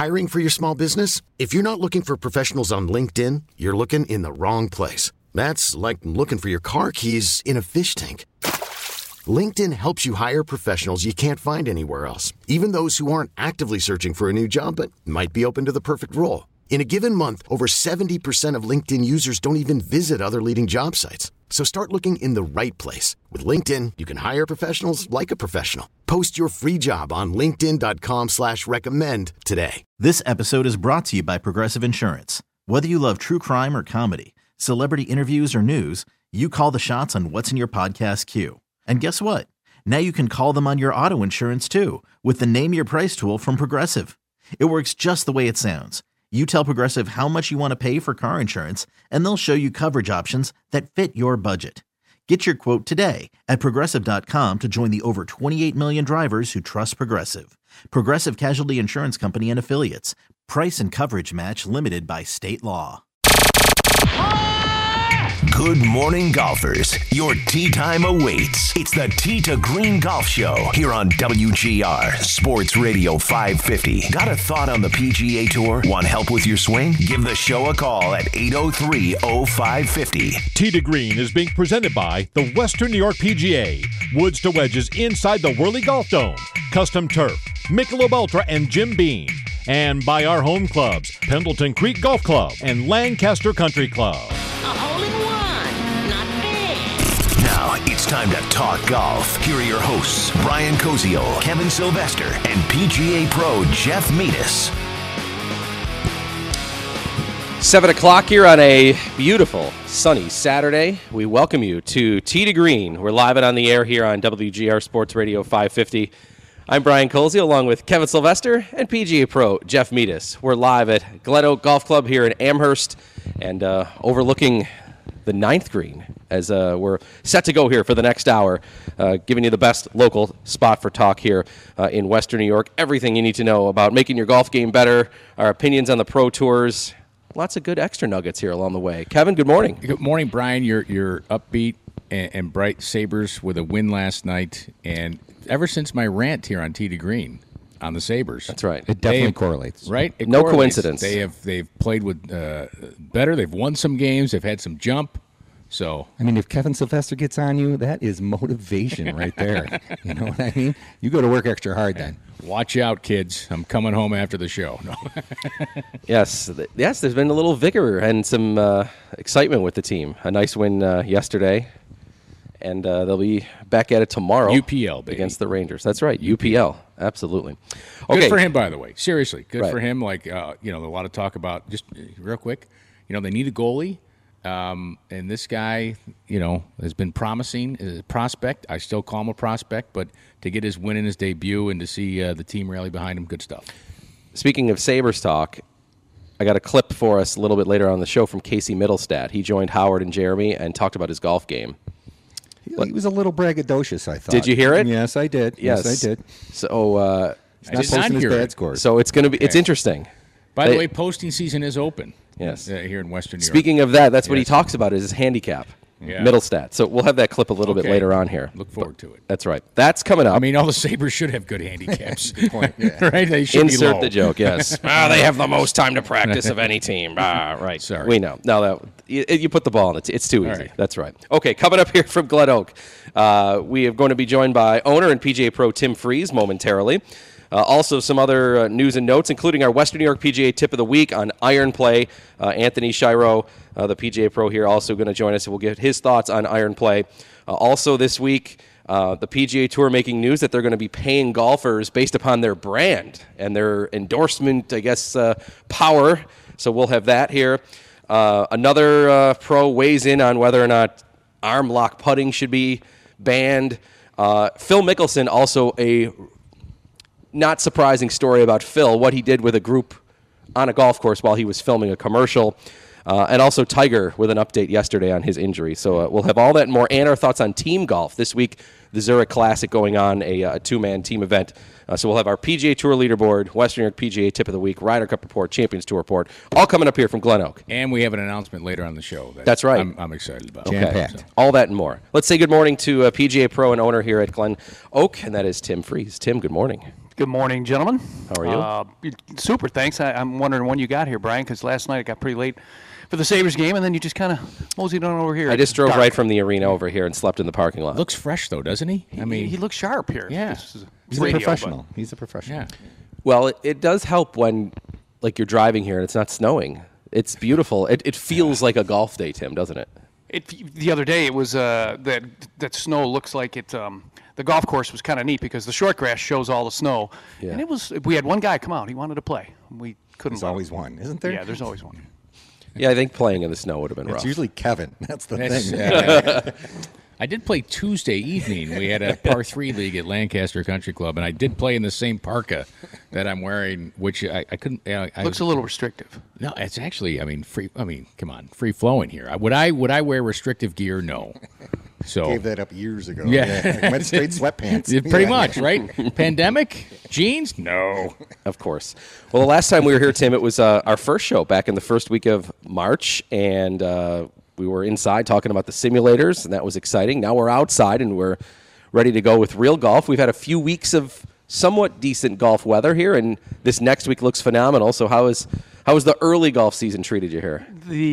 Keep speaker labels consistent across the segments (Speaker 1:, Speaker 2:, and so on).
Speaker 1: Hiring for your small business? If you're not looking for professionals on LinkedIn, you're looking in the wrong place. That's like looking for your car keys in a fish tank. LinkedIn helps you hire professionals you can't find anywhere else, even those who aren't actively searching for a new job but might be open to the perfect role. In a given month, over 70% of LinkedIn users don't even visit other leading job sites. So start looking in the right place. With LinkedIn, you can hire professionals like a professional. Post your free job on linkedin.com/recommend today.
Speaker 2: This episode is brought to you by Progressive Insurance. Whether you love true crime or comedy, celebrity interviews or news, you call the shots on what's in your podcast queue. And guess what? Now you can call them on your auto insurance too with the Name Your Price tool from Progressive. It works just the way it sounds. You tell Progressive how much you want to pay for car insurance, and they'll show you coverage options that fit your budget. Get your quote today at Progressive.com to join the over 28 million drivers who trust Progressive. Progressive Casualty Insurance Company and Affiliates. Price and coverage match limited by state law.
Speaker 3: Good morning, golfers. Your tee time awaits. It's the Tee to Green Golf Show here on WGR Sports Radio 550. Got a thought on the PGA Tour? Want help with your swing? Give the show a call at 803-0550.
Speaker 4: Tee to Green is being presented by the Western New York PGA. Woods to wedges inside the Whirly Golf Dome. Custom turf, Michelob Ultra, and Jim Beam. And by our home clubs, Pendleton Creek Golf Club and Lancaster Country Club.
Speaker 3: Now it's time to talk golf. Here are your hosts, Brian Koziol, Kevin Sylvester, and PGA Pro Jeff Metis.
Speaker 5: 7 o'clock here on a beautiful, sunny Saturday. We welcome you to Tee to Green. We're live and on the air here on WGR Sports Radio 550. I'm Brian Koziol along with Kevin Sylvester and PGA Pro Jeff Metis. We're live at Glen Oak Golf Club here in Amherst and overlooking the 9th green as we're set to go here for the next hour, giving you the best local spot for talk here in Western New York. Everything you need to know about making your golf game better, our opinions on the pro tours, lots of good extra nuggets here along the way. Kevin, good morning.
Speaker 6: Good morning, Brian. You're upbeat and bright. Sabres with a win last night, and ever since my rant here on Tee to Green on the Sabres.
Speaker 5: That's right.
Speaker 7: It definitely correlates.
Speaker 6: Right? It
Speaker 5: no
Speaker 6: correlates.
Speaker 5: coincidence.
Speaker 6: They've played with better. They've won some games. They've had some jump. So
Speaker 7: I mean, if Kevin Sylvester gets on you, that is motivation right there. You know what I mean? You go to work extra hard then.
Speaker 6: Watch out, kids. I'm coming home after the show. No.
Speaker 5: Yes, there's been a little vigor and some excitement with the team. A nice win yesterday. And they'll be back at it tomorrow.
Speaker 6: UPL, baby.
Speaker 5: Against the Rangers. That's right, UPL. Absolutely. Okay.
Speaker 6: Good for him, by the way. Seriously, good
Speaker 5: Right.
Speaker 6: for him. Like, a lot of talk about, just real quick, they need a goalie. And this guy, has been promising as a prospect. I still call him a prospect, but to get his win in his debut and to see the team rally behind him, good stuff.
Speaker 5: Speaking of Sabres talk, I got a clip for us a little bit later on the show from Casey Middlestad. He joined Howard and Jeremy and talked about his golf game.
Speaker 7: He was a little braggadocious, I thought.
Speaker 5: Did you hear it?
Speaker 7: Yes, I did. Yes, I did.
Speaker 5: So
Speaker 7: he's not posting his bad scores.
Speaker 5: So it's going to be it's interesting.
Speaker 6: By the way, posting season is open.
Speaker 5: Yes.
Speaker 6: Here in Western New York.
Speaker 5: Speaking of that, that's what he talks about is his handicap.
Speaker 6: Yeah.
Speaker 5: Middlestat. So we'll have that clip a little bit later on here.
Speaker 6: Look forward to it.
Speaker 5: That's right. That's coming up.
Speaker 6: I mean, all the Sabres should have good handicaps. Right? They should
Speaker 5: Insert
Speaker 6: be low.
Speaker 5: the joke, yes. They have the most time to practice of any team. Right.
Speaker 6: Sorry.
Speaker 5: We know. Now that you put the ball in it's too easy.
Speaker 6: Right.
Speaker 5: That's right. Okay, coming up here from Glen Oak, we are going to be joined by owner and PGA Pro Tim Freeze momentarily. Also, some other news and notes, including our Western New York PGA Tip of the Week on iron play. Anthony Shiro, the PGA Pro here, also going to join us, and we'll get his thoughts on iron play. Also this week, the PGA Tour making news that they're going to be paying golfers based upon their brand and their endorsement, power. So we'll have that here. Another pro weighs in on whether or not arm lock putting should be banned. Phil Mickelson, also a not surprising story about Phil, what he did with a group on a golf course while he was filming a commercial. And also Tiger with an update yesterday on his injury. So we'll have all that and more, and our thoughts on team golf. This week, the Zurich Classic going on, a two-man team event. So we'll have our PGA Tour leaderboard, Western New York PGA Tip of the Week, Ryder Cup report, Champions Tour report, all coming up here from Glen Oak.
Speaker 6: And we have an announcement later on the show.
Speaker 5: That's right.
Speaker 6: I'm excited about.
Speaker 5: Okay. All that and more. Let's say good morning to PGA Pro and owner here at Glen Oak, and that is Tim Freeze. Tim, good morning.
Speaker 8: Good morning, gentlemen.
Speaker 5: How are you?
Speaker 8: Super, thanks. I'm wondering when you got here, Brian, because last night it got pretty late for the Sabres game, and then you just kind of moseyed on over here.
Speaker 5: I just drove right from the arena over here and slept in the parking lot.
Speaker 6: Looks fresh, though, doesn't he? I mean,
Speaker 8: he looks sharp here.
Speaker 6: Yeah.
Speaker 7: He's a professional. He's a professional.
Speaker 6: Yeah.
Speaker 5: Well, it does help when, like, you're driving here and it's not snowing. It's beautiful. It feels like a golf day, Tim, doesn't it?
Speaker 8: The other day it was that snow looks like it. The golf course was kind of neat because the short grass shows all the snow, and it was. We had one guy come out. He wanted to play. We couldn't.
Speaker 7: There's always one, isn't there?
Speaker 8: Yeah, there's always one.
Speaker 5: Yeah, I think playing in the snow would have been rough.
Speaker 7: It's usually Kevin. That's the thing.
Speaker 6: I did play Tuesday evening. We had a par 3 league at Lancaster Country Club, and I did play in the same parka that I'm wearing, which I couldn't.
Speaker 8: Looks a little restrictive.
Speaker 6: No, it's actually, free. Come on, free flowing here. Would I wear restrictive gear? No. So
Speaker 7: Gave that up years ago.
Speaker 6: Yeah.
Speaker 7: I went straight sweatpants.
Speaker 6: Pretty much, right? Pandemic? Jeans? No.
Speaker 5: Of course. Well, the last time we were here, Tim, it was our first show back in the first week of March, and we were inside talking about the simulators, and that was exciting. Now we're outside, and we're ready to go with real golf. We've had a few weeks of somewhat decent golf weather here, and this next week looks phenomenal. So how is the early golf season treated you here?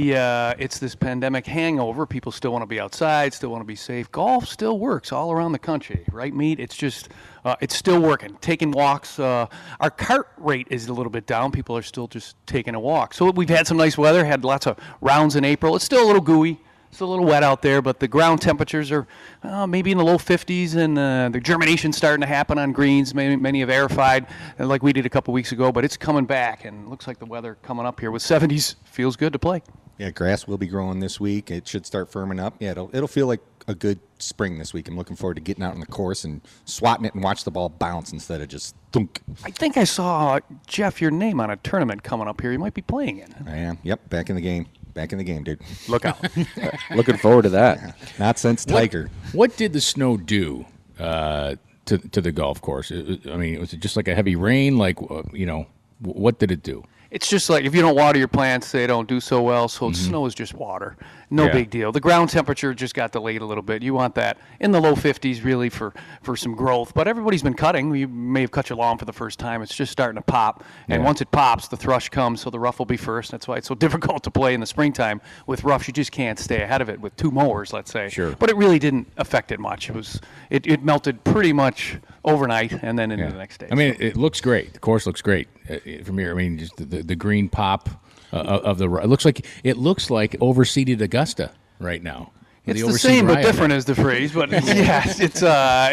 Speaker 8: It's this pandemic hangover. People still want to be outside, still want to be safe. Golf still works all around the country, right, Meat? It's just, it's still working. Taking walks. Our cart rate is a little bit down. People are still just taking a walk. So we've had some nice weather, had lots of rounds in April. It's still a little gooey. It's a little wet out there, but the ground temperatures are maybe in the low 50s, and the germination's starting to happen on greens. Many have aerified, like we did a couple weeks ago, but it's coming back, and it looks like the weather coming up here with 70s feels good to play.
Speaker 7: Yeah, grass will be growing this week. It should start firming up. Yeah, it'll feel like a good spring this week. I'm looking forward to getting out on the course and swatting it and watch the ball bounce instead of just thunk.
Speaker 8: I think I saw, Jeff, your name on a tournament coming up here. You might be playing in.
Speaker 7: I am. Yep, back in the game. Back in the game, dude.
Speaker 8: Look out.
Speaker 5: Looking forward to that.
Speaker 7: Not since Tiger.
Speaker 6: What did the snow do to the golf course? Was it just like a heavy rain? What did it do?
Speaker 8: It's just like if you don't water your plants, they don't do so well. So snow is just water. No big deal. The ground temperature just got delayed a little bit. You want that in the low 50s really for some growth. But everybody's been cutting. You may have cut your lawn for the first time. It's just starting to pop. And once it pops, the thrush comes, so the rough will be first. That's why it's so difficult to play in the springtime. With roughs, you just can't stay ahead of it with 2 mowers, let's say.
Speaker 6: Sure.
Speaker 8: But it really didn't affect it much. It melted pretty much overnight and then into the next day.
Speaker 6: It looks great. The course looks great from here. Just the green pop of the. It looks like overseeded Augusta right now.
Speaker 8: It's the same but different is the phrase, but yes, it's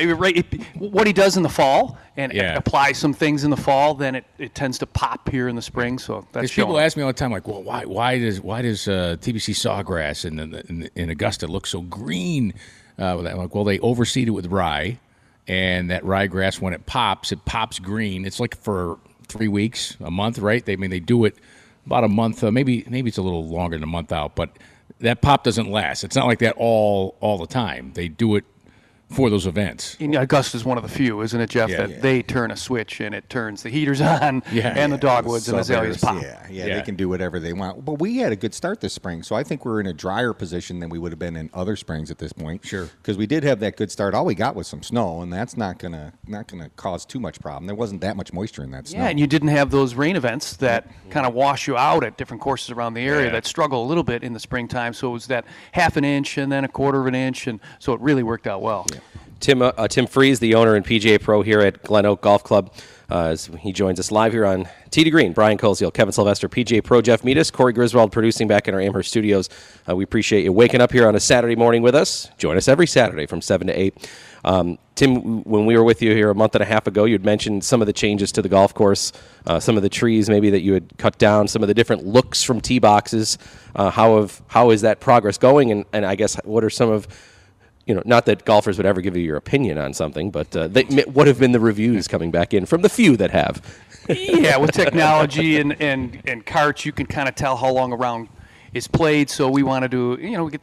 Speaker 8: what he does in the fall and apply some things in the fall, then it tends to pop here in the spring. So that's
Speaker 6: people ask me all the time, like, well, why does TBC sawgrass in Augusta look so green? I'm like, well, they overseed it with rye, and that ryegrass when it pops green. It's like for 3 weeks, a month, right? They do it about a month, maybe it's a little longer than a month out, but that pop doesn't last. It's not like that all the time. They do it for those events.
Speaker 8: Augusta's one of the few, isn't it, Jeff, that they turn a switch and it turns the heaters on and the dogwoods and azaleas pop.
Speaker 7: Yeah, they can do whatever they want. But we had a good start this spring, so I think we're in a drier position than we would have been in other springs at this point.
Speaker 6: Sure.
Speaker 7: Because we did have that good start. All we got was some snow, and that's not gonna cause too much problem. There wasn't that much moisture in that snow.
Speaker 8: Yeah, and you didn't have those rain events that kind of wash you out at different courses around the area that struggle a little bit in the springtime. So it was that half an inch and then a quarter of an inch, and so it really worked out well. Yeah.
Speaker 5: Tim Freeze, the owner and PGA Pro here at Glen Oak Golf Club. He joins us live here on Tee to Green. Brian Koziel, Kevin Sylvester, PGA Pro Jeff Meadis, Corey Griswold producing back in our Amherst studios. We appreciate you waking up here on a Saturday morning with us. Join us every Saturday from 7 to 8. Tim, when we were with you here a month and a half ago, you'd mentioned some of the changes to the golf course, some of the trees maybe that you had cut down, some of the different looks from tee boxes. How is that progress going? And I guess what are some of... not that golfers would ever give you your opinion on something, but what have been the reviews coming back in from the few that have?
Speaker 8: Yeah, with technology and carts, you can kind of tell how long a round is played. So we want to do, get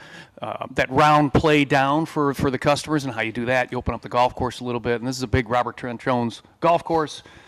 Speaker 8: that round play down for the customers, and how you do that. You open up the golf course a little bit, and this is a big Robert Trent Jones golf course.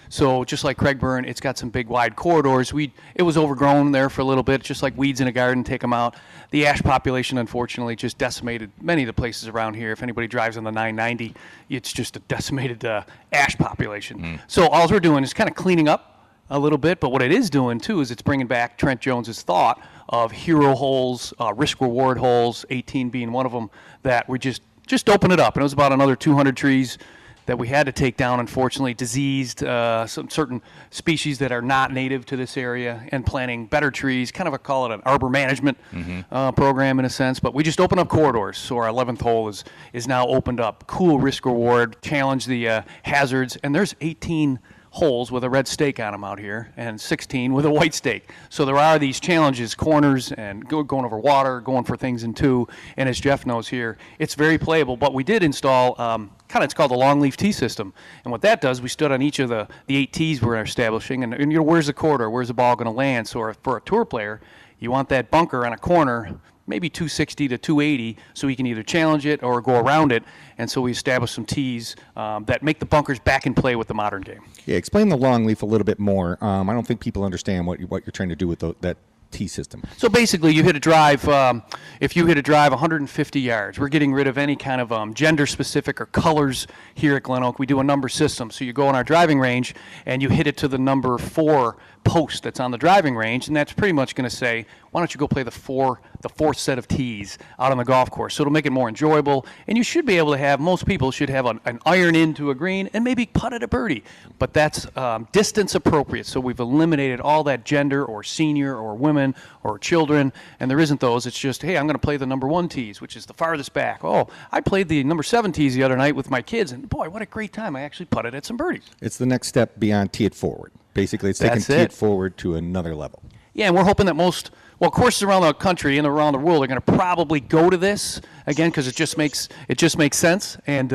Speaker 8: So just like Craigburn, it's got some big wide corridors. It was overgrown there for a little bit, just like weeds in a garden, take them out. The ash population, unfortunately, just decimated many of the places around here. If anybody drives on the 990, it's just a decimated ash population. So all we're doing is kind of cleaning up a little bit, but what it is doing too is it's bringing back Trent Jones's thought of hero holes, risk-reward holes, 18 being one of them, that we just open it up. And it was about another 200 trees that we had to take down, unfortunately, diseased, some certain species that are not native to this area, and planting better trees, kind of call it an arbor management program in a sense. But we just open up corridors, so our 11th hole is now opened up. Cool risk-reward, challenge the hazards, and there's 18 holes with a red stake on them out here, and 16 with a white stake. So there are these challenges, corners, and going over water, going for things in two. And as Jeff knows here, it's very playable. But we did install it's called the longleaf tee system. And what that does, we stood on each of the 8 tees we're establishing, and where's the corridor, where's the ball going to land? So for a tour player, you want that bunker on a corner, maybe 260 to 280, so he can either challenge it or go around it. And so we established some tees that make the bunkers back in play with the modern game.
Speaker 7: Yeah, explain the long leaf a little bit more. I don't think people understand what you're trying to do with that tee system.
Speaker 8: So basically, you hit a drive. If you hit a drive 150 yards, we're getting rid of any kind of gender-specific or colors here at Glen Oak. We do a number system. So you go on our driving range and you hit it to the number 4 post that's on the driving range, and that's pretty much going to say, why don't you go play the fourth set of tees out on the golf course? So it'll make it more enjoyable, and you should be able to have, most people should have an iron into a green and maybe putt at a birdie, but that's distance appropriate. So we've eliminated all that gender or senior or women or children, and there isn't those. It's just, hey, I'm going to play the number 1 tees, which is the farthest back. Oh, I played the number 7 tees the other night with my kids, and boy, what a great time. I actually putted at some birdies.
Speaker 7: It's the next step beyond tee it forward. Basically, it's taking tee it forward to another level.
Speaker 8: Yeah, and we're hoping that courses around the country and around the world are going to probably go to this again because it just makes sense. And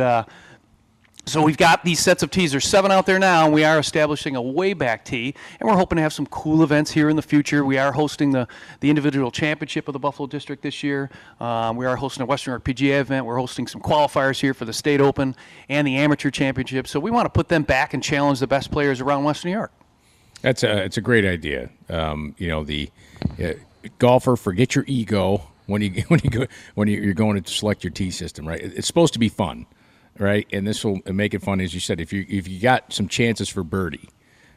Speaker 8: so we've got these sets of tees. There's 7 out there now, and we are establishing a way back tee, and we're hoping to have some cool events here in the future. We are hosting the individual championship of the Buffalo District this year. We are hosting a Western New York PGA event. We're hosting some qualifiers here for the State Open and the Amateur Championship. So we want to put them back and challenge the best players around Western New York.
Speaker 6: It's a great idea. The golfer, forget your ego when you're going to select your tee system. Right, it's supposed to be fun, right? And this will make it fun, as you said. If you got some chances for birdie,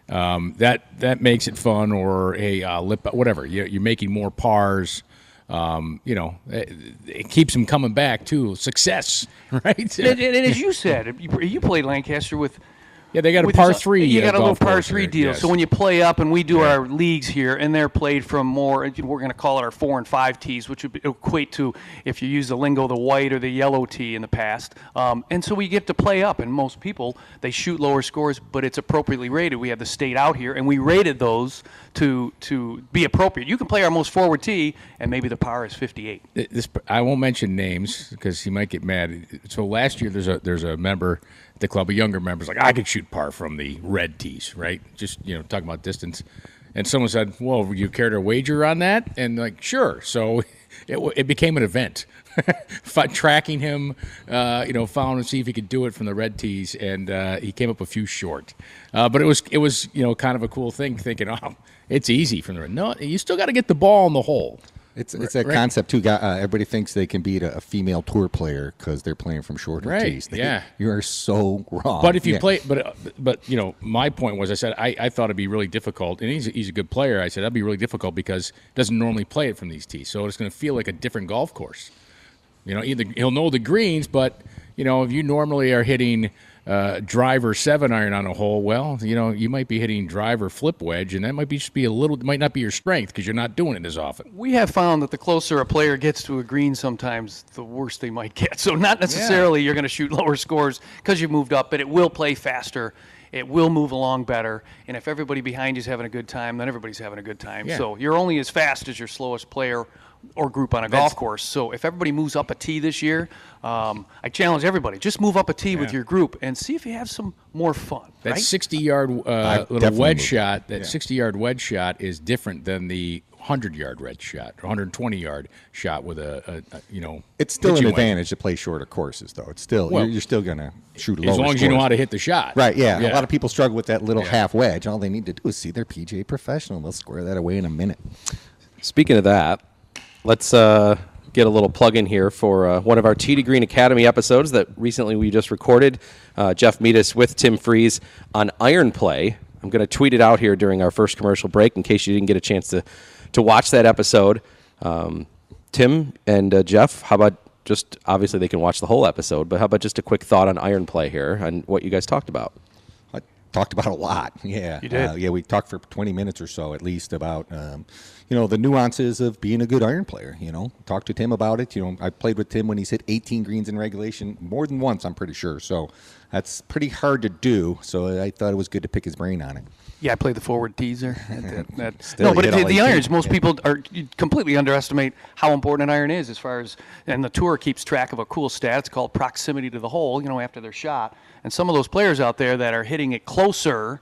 Speaker 6: that makes it fun. Or hey, whatever. You're making more pars. It keeps them coming back too. Success, right?
Speaker 8: And as you said, you played Lancaster with.
Speaker 6: Yeah, they got a par 3.
Speaker 8: You got a little par 3 deal.
Speaker 6: Yes.
Speaker 8: So when you play up, and we do our leagues here, and they're played from more, we're going to call it our 4 and 5 tees, which would equate to, if you use the lingo, the white or the yellow tee in the past. And so we get to play up, and most people, they shoot lower scores, but it's appropriately rated. We have the state out here, and we rated those to be appropriate. You can play our most forward tee, and maybe the par is 58.
Speaker 6: I won't mention names because he might get mad. So last year, there's a member at the club, a younger member's like, I could shoot par from the red tees, right? Just, talking about distance. And someone said, well, would you care to wager on that? And like, sure. So it became an event. Tracking him, following to see if he could do it from the red tees, and he came up a few short. But it was kind of a cool thing, thinking, oh, it's easy from the red. No, you still got to get the ball in the hole.
Speaker 7: It's that concept too. Everybody thinks they can beat a female tour player because they're playing from shorter tees. You are so wrong.
Speaker 6: But if you play, but my point was, I said I thought it'd be really difficult, and he's a good player. I said that'd be really difficult because he doesn't normally play it from these tees, so it's going to feel like a different golf course. Either he'll know the greens, but if you normally are hitting driver 7-iron on a hole, well, you might be hitting driver flip wedge, and that might might not be your strength because you're not doing it as often.
Speaker 8: We have found that the closer a player gets to a green, sometimes the worse they might get. So not necessarily you're going to shoot lower scores because you've moved up, but it will play faster. It will move along better, and if everybody behind you is having a good time, then everybody's having a good time. Yeah. So you're only as fast as your slowest player or group on a golf course. So if everybody moves up a tee this year, I challenge everybody, just move up a tee with your group and see if you have some more fun.
Speaker 6: That 60-yard little wedge shot, 60-yard wedge shot is different than the 100-yard red shot or 120-yard shot with a
Speaker 7: It's still an
Speaker 6: pitching wedge.
Speaker 7: advantage to play shorter courses, though. It's still you're still going to shoot lower
Speaker 6: As long as you know
Speaker 7: scores.
Speaker 6: how to hit the shot.
Speaker 7: Right, yeah. A lot of people struggle with that little
Speaker 6: Yeah.
Speaker 7: half wedge. All they need to do is see their PGA professional. They'll square that away in a minute.
Speaker 5: Speaking of that, let's get a little plug in here for one of our Tee to Green Academy episodes that recently we just recorded. Jeff Metis with Tim Freeze on iron play. I'm going to tweet it out here during our first commercial break in case you didn't get a chance to watch that episode. Tim and Jeff, how about just, obviously they can watch the whole episode, but how about just a quick thought on iron play here and what you guys talked about?
Speaker 7: I talked about a lot. Yeah.
Speaker 8: You did?
Speaker 7: Yeah, we talked for 20 minutes or so at least about, the nuances of being a good iron player. Talked to Tim about it. I played with Tim when he's hit 18 greens in regulation more than once, I'm pretty sure. So that's pretty hard to do. So I thought it was good to pick his brain on it.
Speaker 8: Yeah, I played the forward teaser.
Speaker 7: Still,
Speaker 8: No, but
Speaker 7: you hit all
Speaker 8: the
Speaker 7: 18.
Speaker 8: irons, most
Speaker 7: Yeah.
Speaker 8: people you completely underestimate how important an iron is as far as, and the tour keeps track of a cool stat. It's called proximity to the hole, after their shot. And some of those players out there that are hitting it closer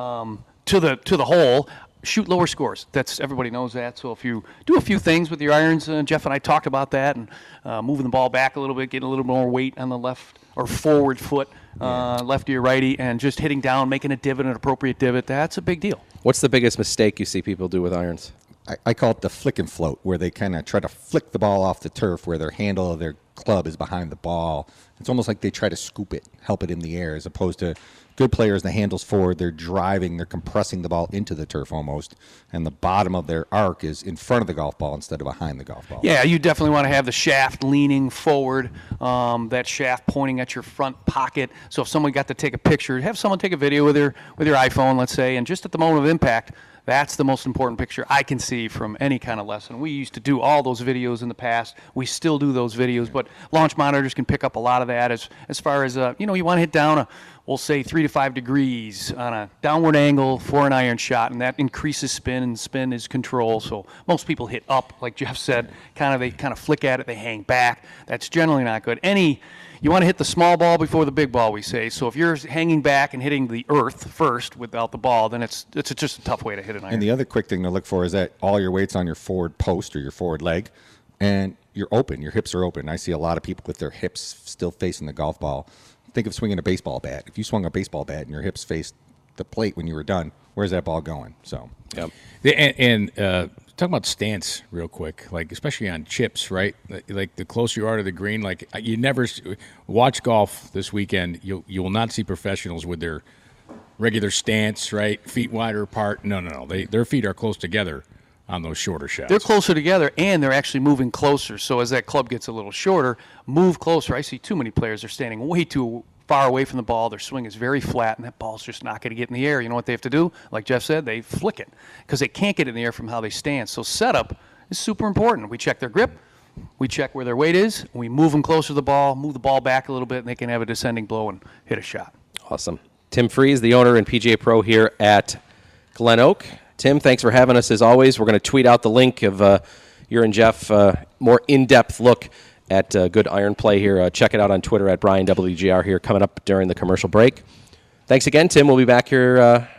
Speaker 8: to the hole shoot lower scores. Everybody knows that. So if you do a few things with your irons, Jeff and I talked about that, and moving the ball back a little bit, getting a little more weight on the left or forward foot, lefty or righty, and just hitting down, making a divot, an appropriate divot, that's a big deal.
Speaker 5: What's the biggest mistake you see people do with irons?
Speaker 7: I call it the flick and float, where they kind of try to flick the ball off the turf where their handle of their club is behind the ball. It's almost like they try to scoop it, help it in the air, as opposed to good players, the handle's forward, they're driving, they're compressing the ball into the turf almost, and the bottom of their arc is in front of the golf ball instead of behind the golf ball.
Speaker 8: Yeah, you definitely want to have the shaft leaning forward, that shaft pointing at your front pocket. So if someone got to take a picture, have someone take a video with your iPhone, let's say, and just at the moment of impact, that's the most important picture I can see from any kind of lesson. We used to do all those videos in the past. We still do those videos, but launch monitors can pick up a lot of that as far as, you want to hit down we'll say 3 to 5 degrees on a downward angle for an iron shot, and that increases spin, and spin is control. So most people hit up, like Jeff said, they kind of flick at it, they hang back. That's generally not good. You want to hit the small ball before the big ball, we say. So if you're hanging back and hitting the earth first without the ball, then it's just a tough way to hit an iron.
Speaker 7: And the other quick thing to look for is that all your weight's on your forward post or your forward leg, and you're open. Your hips are open. I see a lot of people with their hips still facing the golf ball. Think of swinging a baseball bat. If you swung a baseball bat and your hips faced the plate when you were done, where's that ball going? So,
Speaker 5: Yep.
Speaker 6: And talk about stance real quick, like especially on chips, right? Like the closer you are to the green, like you never watch golf this weekend. You will not see professionals with their regular stance, right? Feet wider apart. No. Their feet are close together on those shorter shots.
Speaker 8: They're closer together, and they're actually moving closer. So as that club gets a little shorter, move closer. I see too many players are standing way too far away from the ball. Their swing is very flat, and that ball's just not going to get in the air. You know what they have to do? Like Jeff said, they flick it because they can't get in the air from how they stand. So setup is super important. We check their grip. We check where their weight is. We move them closer to the ball, move the ball back a little bit, and they can have a descending blow and hit a shot.
Speaker 5: Awesome. Tim Freeze, the owner and PGA Pro here at Glen Oak. Tim, thanks for having us as always. We're going to tweet out the link of your and Jeff more in-depth look at good iron play here. Check it out on Twitter at BrianWGR here coming up during the commercial break. Thanks again, Tim. We'll be back here,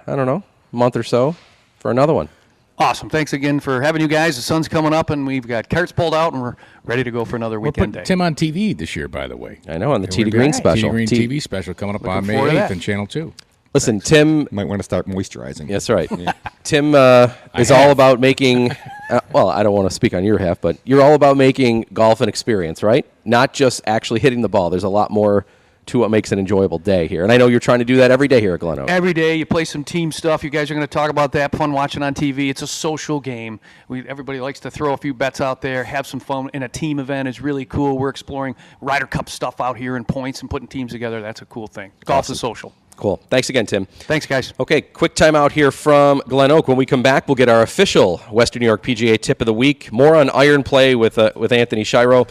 Speaker 5: a month or so for another one.
Speaker 8: Awesome. Thanks again for having you guys. The sun's coming up, and we've got carts pulled out, and we're ready to go for another weekend day.
Speaker 6: Tim on TV this year, by the way.
Speaker 5: I know, on the Tee to Green special.
Speaker 6: Tee to Green TV special coming up on May
Speaker 8: forward to
Speaker 6: 8th
Speaker 8: that.
Speaker 6: on Channel 2.
Speaker 5: Listen, Tim...
Speaker 7: might want to start moisturizing.
Speaker 5: That's right. Tim is all about making... I don't want to speak on your half, but you're all about making golf an experience, right? Not just actually hitting the ball. There's a lot more to what makes an enjoyable day here. And I know you're trying to do that every day here at Glen Oak.
Speaker 8: Every day you play some team stuff. You guys are going to talk about that. Fun watching on TV. It's a social game. Everybody likes to throw a few bets out there, have some fun. In a team event is really cool. We're exploring Ryder Cup stuff out here and points and putting teams together. That's a cool thing. Golf's a social.
Speaker 5: Cool. Thanks again, Tim.
Speaker 8: Thanks, guys.
Speaker 5: Okay, quick time out here from Glen Oak. When we come back, we'll get our official Western New York PGA tip of the week. More on iron play with Anthony Shiro.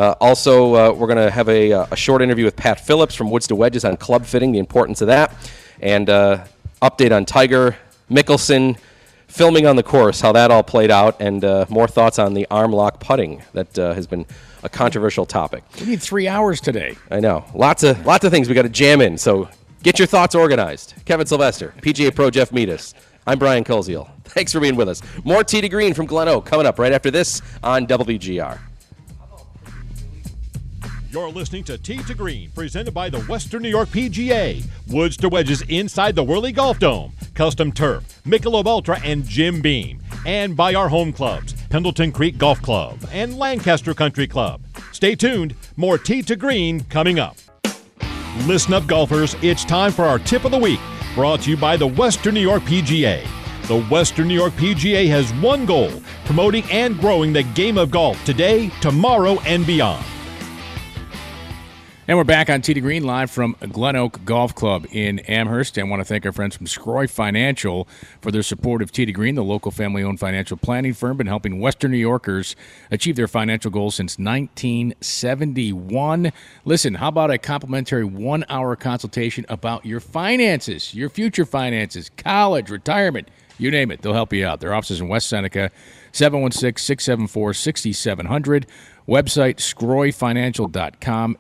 Speaker 5: Also, we're going to have a short interview with Pat Phillips from Woods to Wedges on club fitting, the importance of that, and update on Tiger, Mickelson, filming on the course, how that all played out, and more thoughts on the arm lock putting that has been a controversial topic.
Speaker 6: We need 3 hours today.
Speaker 5: I know. Lots of things we got to jam in, so get your thoughts organized. Kevin Sylvester, PGA Pro Jeff Metis, I'm Brian Koziel. Thanks for being with us. More Tee to Green from Glen Oak coming up right after this on WGR.
Speaker 4: You're listening to Tee to Green, presented by the Western New York PGA. Woods to wedges inside the Whirly Golf Dome. Custom Turf, Michelob Ultra, and Jim Beam. And by our home clubs, Pendleton Creek Golf Club and Lancaster Country Club. Stay tuned. More Tee to Green coming up. Listen up, golfers. It's time for our tip of the week, brought to you by the Western New York PGA. The Western New York PGA has one goal: promoting and growing the game of golf today, tomorrow, and beyond.
Speaker 6: And we're back on Tee to Green live from Glen Oak Golf Club in Amherst. And I want to thank our friends from Scroy Financial for their support of Tee to Green, the local family-owned financial planning firm, been helping Western New Yorkers achieve their financial goals since 1971. Listen, how about a complimentary 1-hour consultation about your finances, your future finances, college, retirement, you name it. They'll help you out. Their office is in West Seneca, 716-674-6700. Website, scroyfinancial.com,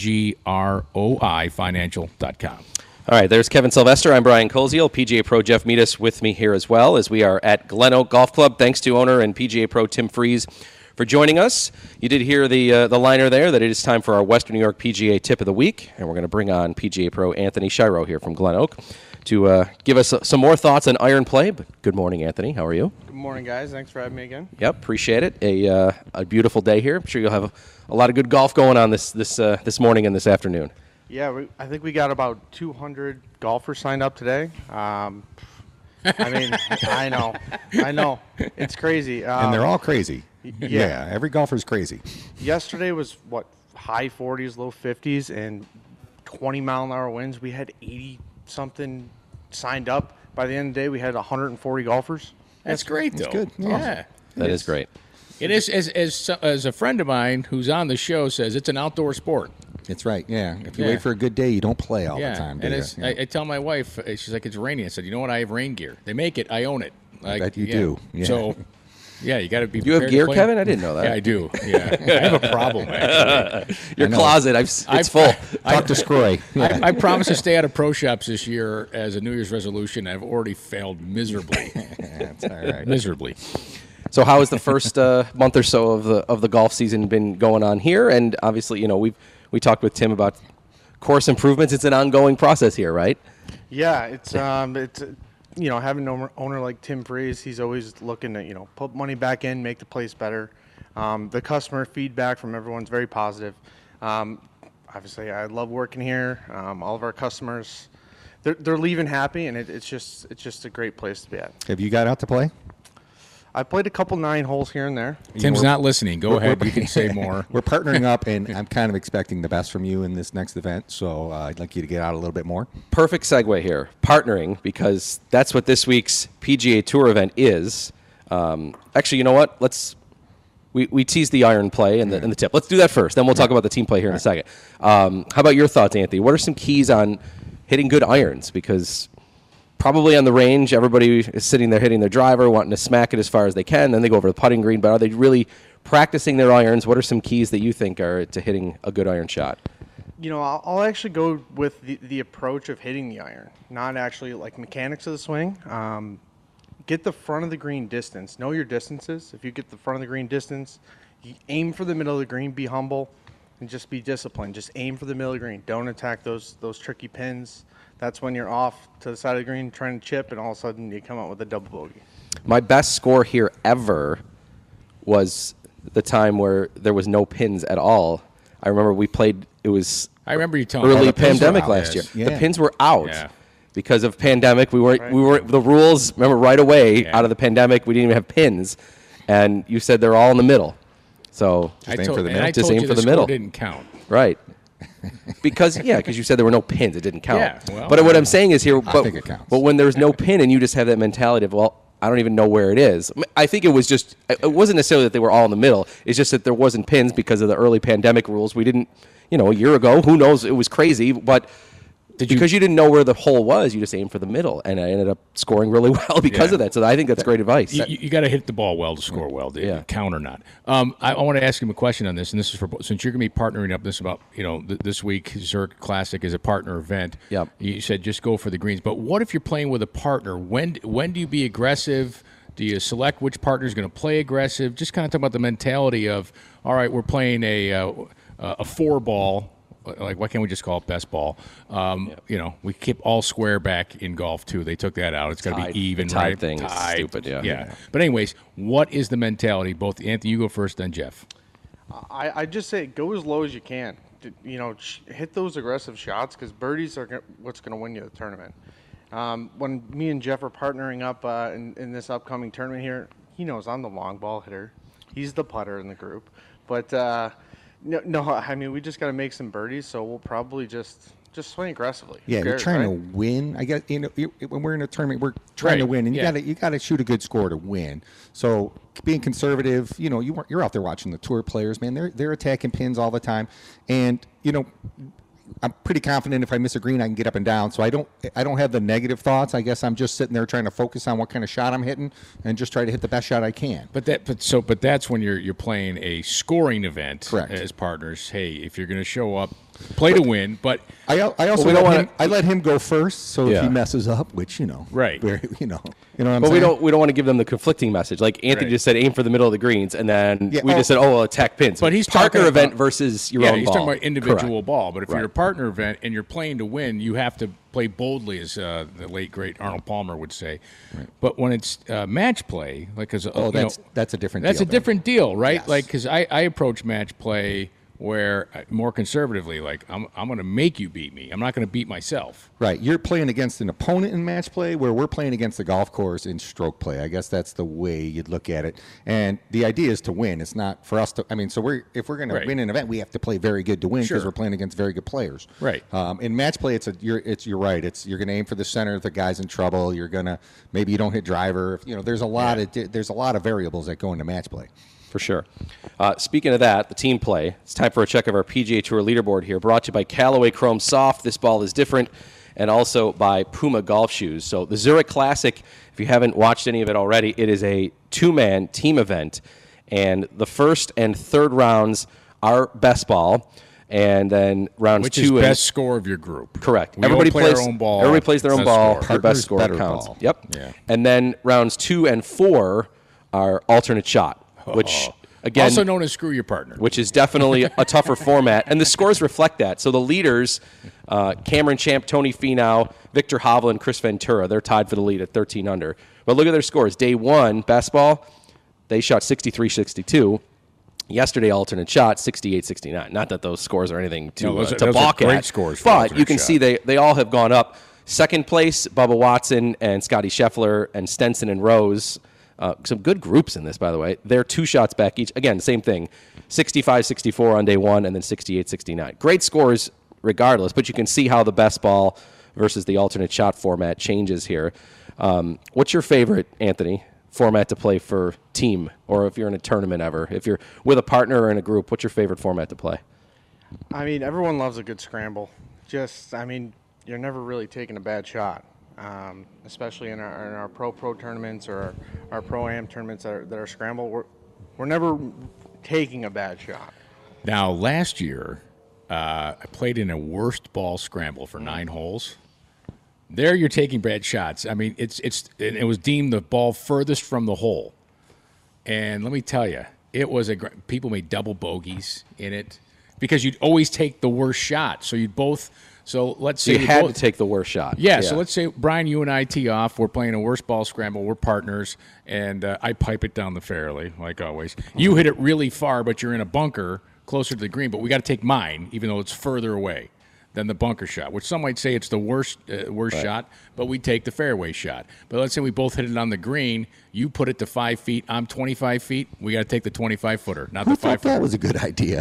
Speaker 6: SGROI financial.com.
Speaker 5: All right, there's Kevin Sylvester. I'm Brian Koziel. PGA Pro Jeff Meadis with me here as well, as we are at Glen Oak Golf Club. Thanks to owner and PGA Pro Tim Freeze for joining us. You did hear the liner there that it is time for our Western New York PGA Tip of the Week, and we're going to bring on PGA Pro Anthony Shiro here from Glen Oak to give us some more thoughts on iron play. But good morning, Anthony. How are you?
Speaker 9: Good morning, guys. Thanks for having me again.
Speaker 5: Yep, appreciate it. A beautiful day here. I'm sure you'll have a lot of good golf going on this morning and this afternoon.
Speaker 9: Yeah, I think we got about 200 golfers signed up today. I mean, I know. It's crazy.
Speaker 7: And they're all crazy.
Speaker 9: Yeah.
Speaker 7: Every golfer's crazy.
Speaker 9: Yesterday was, high 40s, low 50s, and 20-mile-an-hour winds. We had 80-something signed up. By the end of the day, we had 140 golfers.
Speaker 6: That's great, though.
Speaker 7: That's good.
Speaker 6: Yeah.
Speaker 5: That is great.
Speaker 6: It is, as a friend of mine who's on the show says, it's an outdoor sport.
Speaker 7: That's right, yeah. If you wait for a good day, you don't play all the time, do
Speaker 6: and
Speaker 7: you?
Speaker 6: it's, I tell my wife, she's like, it's raining. I said, you know what? I have rain gear. They make it. I own it.
Speaker 7: I bet you do. Yeah.
Speaker 6: So, yeah, you got to be
Speaker 5: You have
Speaker 6: prepared
Speaker 5: gear,
Speaker 6: to play.
Speaker 5: Kevin? I didn't know that.
Speaker 6: Yeah, I do. Yeah. I have a problem, actually.
Speaker 5: Your closet, it's full.
Speaker 7: Talk to Scroy. Yeah.
Speaker 6: I promised to stay out of pro shops this year as a New Year's resolution. I've already failed miserably.
Speaker 7: That's all right.
Speaker 6: Miserably.
Speaker 5: So how has the first month or so of the golf season been going on here? And obviously, we talked with Tim about course improvements. It's an ongoing process here, right?
Speaker 9: Yeah, it's having an owner like Tim Freeze, he's always looking to, put money back in, make the place better. The customer feedback from everyone's very positive. Obviously, I love working here. All of our customers, they're leaving happy, and it's just a great place to be at.
Speaker 7: Have you got out to play?
Speaker 9: I played a couple 9 holes here and there.
Speaker 6: Tim's not listening. Go ahead. You can say more.
Speaker 7: We're partnering up, and I'm kind of expecting the best from you in this next event, so I'd like you to get out a little bit more.
Speaker 5: Perfect segue here. Partnering, because that's what this week's PGA Tour event is. Actually, you know what? We tease the iron play and the tip. Let's do that first. Then we'll talk about the team play here in a second. How about your thoughts, Anthony? What are some keys on hitting good irons? Because probably on the range, everybody is sitting there hitting their driver, wanting to smack it as far as they can. Then they go over the putting green. But are they really practicing their irons? What are some keys that you think are to hitting a good iron shot?
Speaker 9: I'll actually go with the approach of hitting the iron, not actually like mechanics of the swing. Get the front of the green distance. Know your distances. If you get the front of the green distance, you aim for the middle of the green. Be humble and just be disciplined. Just aim for the middle of the green. Don't attack those tricky pins. That's when you're off to the side of the green trying to chip, and all of a sudden you come out with a double bogey.
Speaker 5: My best score here ever was the time where there was no pins at all. I remember we played,
Speaker 6: I remember you telling me
Speaker 5: early
Speaker 6: the pins were
Speaker 5: pandemic
Speaker 6: out.
Speaker 5: last year.
Speaker 7: Yeah.
Speaker 5: The pins were out.
Speaker 6: Yeah.
Speaker 5: Because of pandemic, we weren't the rules. Remember, right away out of the pandemic, we didn't even have pins, and you said they're all in the middle. So
Speaker 6: I
Speaker 7: aim
Speaker 6: told
Speaker 7: for the middle.
Speaker 6: you
Speaker 5: Just aim
Speaker 6: the
Speaker 5: for the
Speaker 6: score
Speaker 5: middle.
Speaker 6: didn't count.
Speaker 5: right, because you said there were no pins, it didn't count.
Speaker 6: Yeah, well,
Speaker 5: but what I'm saying is here,
Speaker 7: think it counts.
Speaker 5: But when there's no pin and you just have that mentality of, well, I don't even know where it is. I think it wasn't necessarily that they were all in the middle. It's just that there wasn't pins because of the early pandemic rules. We didn't, a year ago, who knows? It was crazy, but because you didn't know where the hole was, you just aimed for the middle, and I ended up scoring really well because of that. So I think that's great advice.
Speaker 6: You got to hit the ball well to score well, count or not. I want to ask him a question on this, and this is for since you're going to be partnering up. This about this week Zurich Classic is a partner event.
Speaker 5: Yep.
Speaker 6: You said just go for the greens, but what if you're playing with a partner? When do you be aggressive? Do you select which partner is going to play aggressive? Just kind of talk about the mentality of, all right, we're playing a 4-ball. Like, why can't we just call it best ball? We keep all square back in golf, too. They took that out. It's got to be even,
Speaker 5: tied
Speaker 6: right?
Speaker 5: Thing is stupid, yeah.
Speaker 6: But anyways, what is the mentality? Both Anthony, you go first, then Jeff.
Speaker 9: I just say go as low as you can. Hit those aggressive shots because birdies are what's going to win you the tournament. When me and Jeff are partnering up in this upcoming tournament here, he knows I'm the long ball hitter. He's the putter in the group. But no, I mean, we just got to make some birdies, so we'll probably just swing aggressively.
Speaker 7: Yeah, you're trying to win. I guess when we're in a tournament, we're trying to win, and you got to shoot a good score to win. So being conservative, you're out there watching the tour players, man. They're attacking pins all the time, and I'm pretty confident if I miss a green, I can get up and down. So I don't have the negative thoughts. I guess I'm just sitting there trying to focus on what kind of shot I'm hitting and just try to hit the best shot I can.
Speaker 6: But that's when you're playing a scoring event.
Speaker 7: Correct.
Speaker 6: As partners. Hey, if you're going to show up, play to win. But
Speaker 7: I also let him go first. So if he messes up, which
Speaker 6: right,
Speaker 7: very, what I'm saying?
Speaker 5: But we don't want to give them the conflicting message. Like Anthony just said, aim for the middle of the greens, and then we just said, attack pins.
Speaker 6: But he's
Speaker 5: partner
Speaker 6: talking
Speaker 5: event
Speaker 6: about,
Speaker 5: versus your own ball.
Speaker 6: He's talking about individual ball. But if you're a partner event and you're playing to win, you have to play boldly, as the late great Arnold Palmer would say. Right. But when it's match play, like that's
Speaker 7: a different.
Speaker 6: That's
Speaker 7: deal,
Speaker 6: a different deal, right?
Speaker 7: Yes.
Speaker 6: Like because I approach match play where more conservatively, like I'm going to make you beat me. I'm not going to beat myself.
Speaker 7: Right. You're playing against an opponent in match play where we're playing against the golf course in stroke play. I guess that's the way you'd look at it. And the idea is to win. It's not for us to. I mean, so if we're going to win an event, we have to play very good to win because we're playing against very good players.
Speaker 6: Right.
Speaker 7: In match play, you're right. You're going to aim for the center if the guy's in trouble. You're going to maybe you don't hit driver. There's a lot of variables that go into match play.
Speaker 5: For sure. Speaking of that, the team play, it's time for a check of our PGA Tour leaderboard here, brought to you by Callaway Chrome Soft. This ball is different, and also by Puma Golf Shoes. So the Zurich Classic, if you haven't watched any of it already, it is a two-man team event, and the first and third rounds are best ball, and then rounds
Speaker 6: Which
Speaker 5: 2
Speaker 6: is
Speaker 5: and
Speaker 6: best score of your group.
Speaker 5: Correct.
Speaker 6: Everybody plays their own ball.
Speaker 5: Everybody plays their own ball.
Speaker 6: Score.
Speaker 5: Your best score
Speaker 7: better
Speaker 5: counts.
Speaker 7: ball.
Speaker 5: Yep.
Speaker 6: Yeah.
Speaker 5: And then rounds 2 and 4 are alternate shot, which again,
Speaker 6: also known as screw your partner,
Speaker 5: which is definitely a tougher format, and the scores reflect that. So the leaders, Cameron Champ, Tony Finau, Victor Hovland, Chris Ventura, they're tied for the lead at 13 under. But look at their scores. Day 1, best ball, they shot 63-62. Yesterday, alternate shot, 68-69. Not that those scores are anything to balk at.
Speaker 6: Great scores,
Speaker 5: but you can see they all have gone up. Second place, Bubba Watson and Scotty Scheffler and Stenson and Rose. Some good groups in this, by the way. They're 2 shots back each. Again, same thing. 65-64 on day 1 and then 68-69. Great scores regardless, but you can see how the best ball versus the alternate shot format changes here. What's your favorite, Anthony, format to play for team, or if you're in a tournament ever? If you're with a partner or in a group, what's your favorite format to play?
Speaker 9: I mean, everyone loves a good scramble. You're never really taking a bad shot. Especially in our pro tournaments or our pro-am tournaments that are scramble, we're never taking a bad shot.
Speaker 6: Now, last year, I played in a worst ball scramble for 9 holes. There, you're taking bad shots. I mean, it was deemed the ball furthest from the hole, and let me tell you, it was people made double bogeys in it because you'd always take the worst shot. So you'd both. So let's say
Speaker 5: you had to take the worst shot.
Speaker 6: Yeah, so let's say, Brian, you and I tee off. We're playing a worst ball scramble. We're partners, and I pipe it down the fairway, like always. You hit it really far, but you're in a bunker closer to the green. But we got to take mine, even though it's further away than the bunker shot, which some might say it's the worst shot, but we take the fairway shot. But let's say we both hit it on the green. You put it to 5 feet. I'm 25 feet. We got to take the 25-footer, not the 5-footer.
Speaker 7: That was a good idea.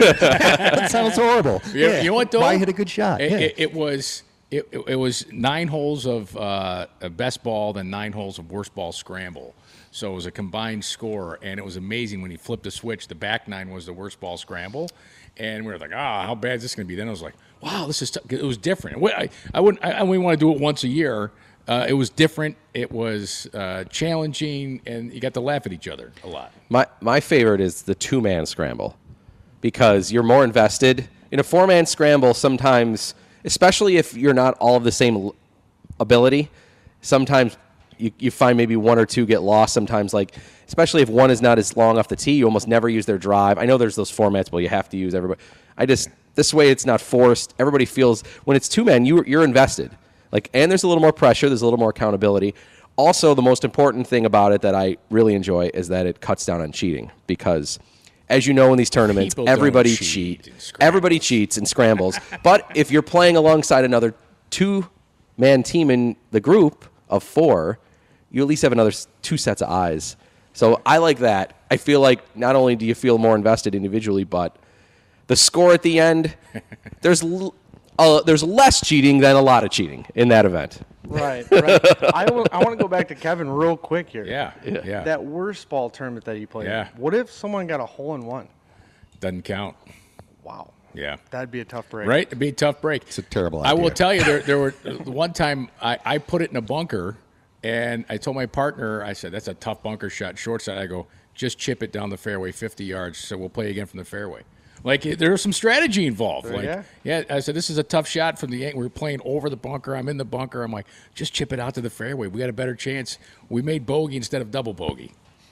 Speaker 7: That sounds horrible.
Speaker 6: Yeah. You know what, though?
Speaker 7: Why hit a good shot?
Speaker 6: It was 9 holes of best ball, then 9 holes of worst ball scramble. So it was a combined score, and it was amazing when he flipped the switch. The back nine was the worst ball scramble, and we were like, how bad is this going to be? Then I was like, wow, this is it was different. I wouldn't want to do it once a year. It was different. It was challenging, and you got to laugh at each other a lot.
Speaker 5: My favorite is the two-man scramble because you're more invested. In a four-man scramble, sometimes, especially if you're not all of the same ability, sometimes you find maybe one or two get lost. Sometimes, especially if one is not as long off the tee, you almost never use their drive. I know there's those formats where you have to use everybody. This way it's not forced. Everybody feels when it's two-man, you're invested. And there's a little more pressure. There's a little more accountability. Also, the most important thing about it that I really enjoy is that it cuts down on cheating because, as you know, in these tournaments, everybody cheats. Everybody cheats and scrambles. But if you're playing alongside another two-man team in the group of four, you at least have another two sets of eyes. So I like that. I feel like not only do you feel more invested individually, but the score at the end, there's less cheating than a lot of cheating in that event.
Speaker 9: Right. I want to go back to Kevin real quick here.
Speaker 6: Yeah.
Speaker 9: That worst ball tournament that you played.
Speaker 6: Yeah.
Speaker 9: What if someone got a hole-in-one?
Speaker 6: Doesn't count.
Speaker 9: Wow.
Speaker 6: Yeah.
Speaker 9: That'd be a tough break.
Speaker 6: Right? It'd be a tough break.
Speaker 7: It's a terrible idea.
Speaker 6: I will tell you, there were one time I put it in a bunker, and I told my partner, I said, that's a tough bunker shot, short side. I go, just chip it down the fairway 50 yards, so we'll play again from the fairway. There was some strategy involved. Yeah, I said, this is a tough shot from the end. We're playing over the bunker. I'm in the bunker. I'm like, just chip it out to the fairway. We got a better chance. We made bogey instead of double bogey.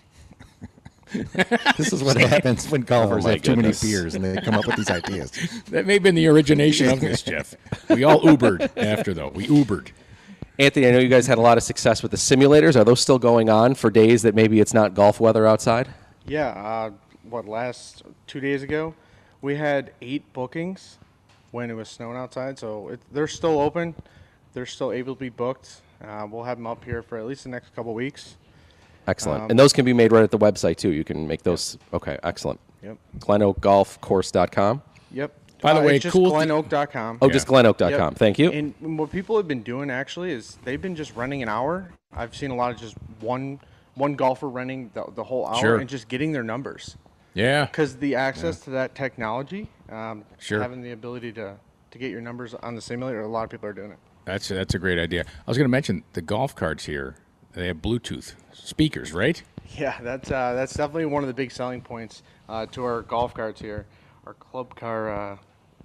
Speaker 7: This is what happens when golfers have too many beers and they come up with these ideas.
Speaker 6: That may have been the origination of this, Jeff. We all Ubered after, though. We Ubered.
Speaker 5: Anthony, I know you guys had a lot of success with the simulators. Are those still going on for days that maybe it's not golf weather outside?
Speaker 9: Yeah. Last 2 days ago, we had 8 bookings when it was snowing outside. So they're still open. They're still able to be booked. We'll have them up here for at least the next couple weeks.
Speaker 5: Excellent. And those can be made right at the website, too. You can make those. Yep. Okay, excellent.
Speaker 9: Yep.
Speaker 5: GlenOakGolfCourse.com.
Speaker 9: Yep.
Speaker 6: By the way,
Speaker 9: it's just
Speaker 6: cool.
Speaker 9: GlenOak.com.
Speaker 5: Oh, just GlenOak.com.
Speaker 9: Yep.
Speaker 5: Thank you.
Speaker 9: And what people have been doing, actually, is they've been just renting an hour. I've seen a lot of just one golfer renting the whole hour and just getting their numbers.
Speaker 6: Yeah.
Speaker 9: Because the access to that technology,
Speaker 6: Sure.
Speaker 9: having the ability to get your numbers on the simulator, a lot of people are doing it.
Speaker 6: That's a great idea. I was going to mention the golf carts here. They have Bluetooth speakers, right?
Speaker 9: Yeah, that's definitely one of the big selling points to our golf carts here. Our club car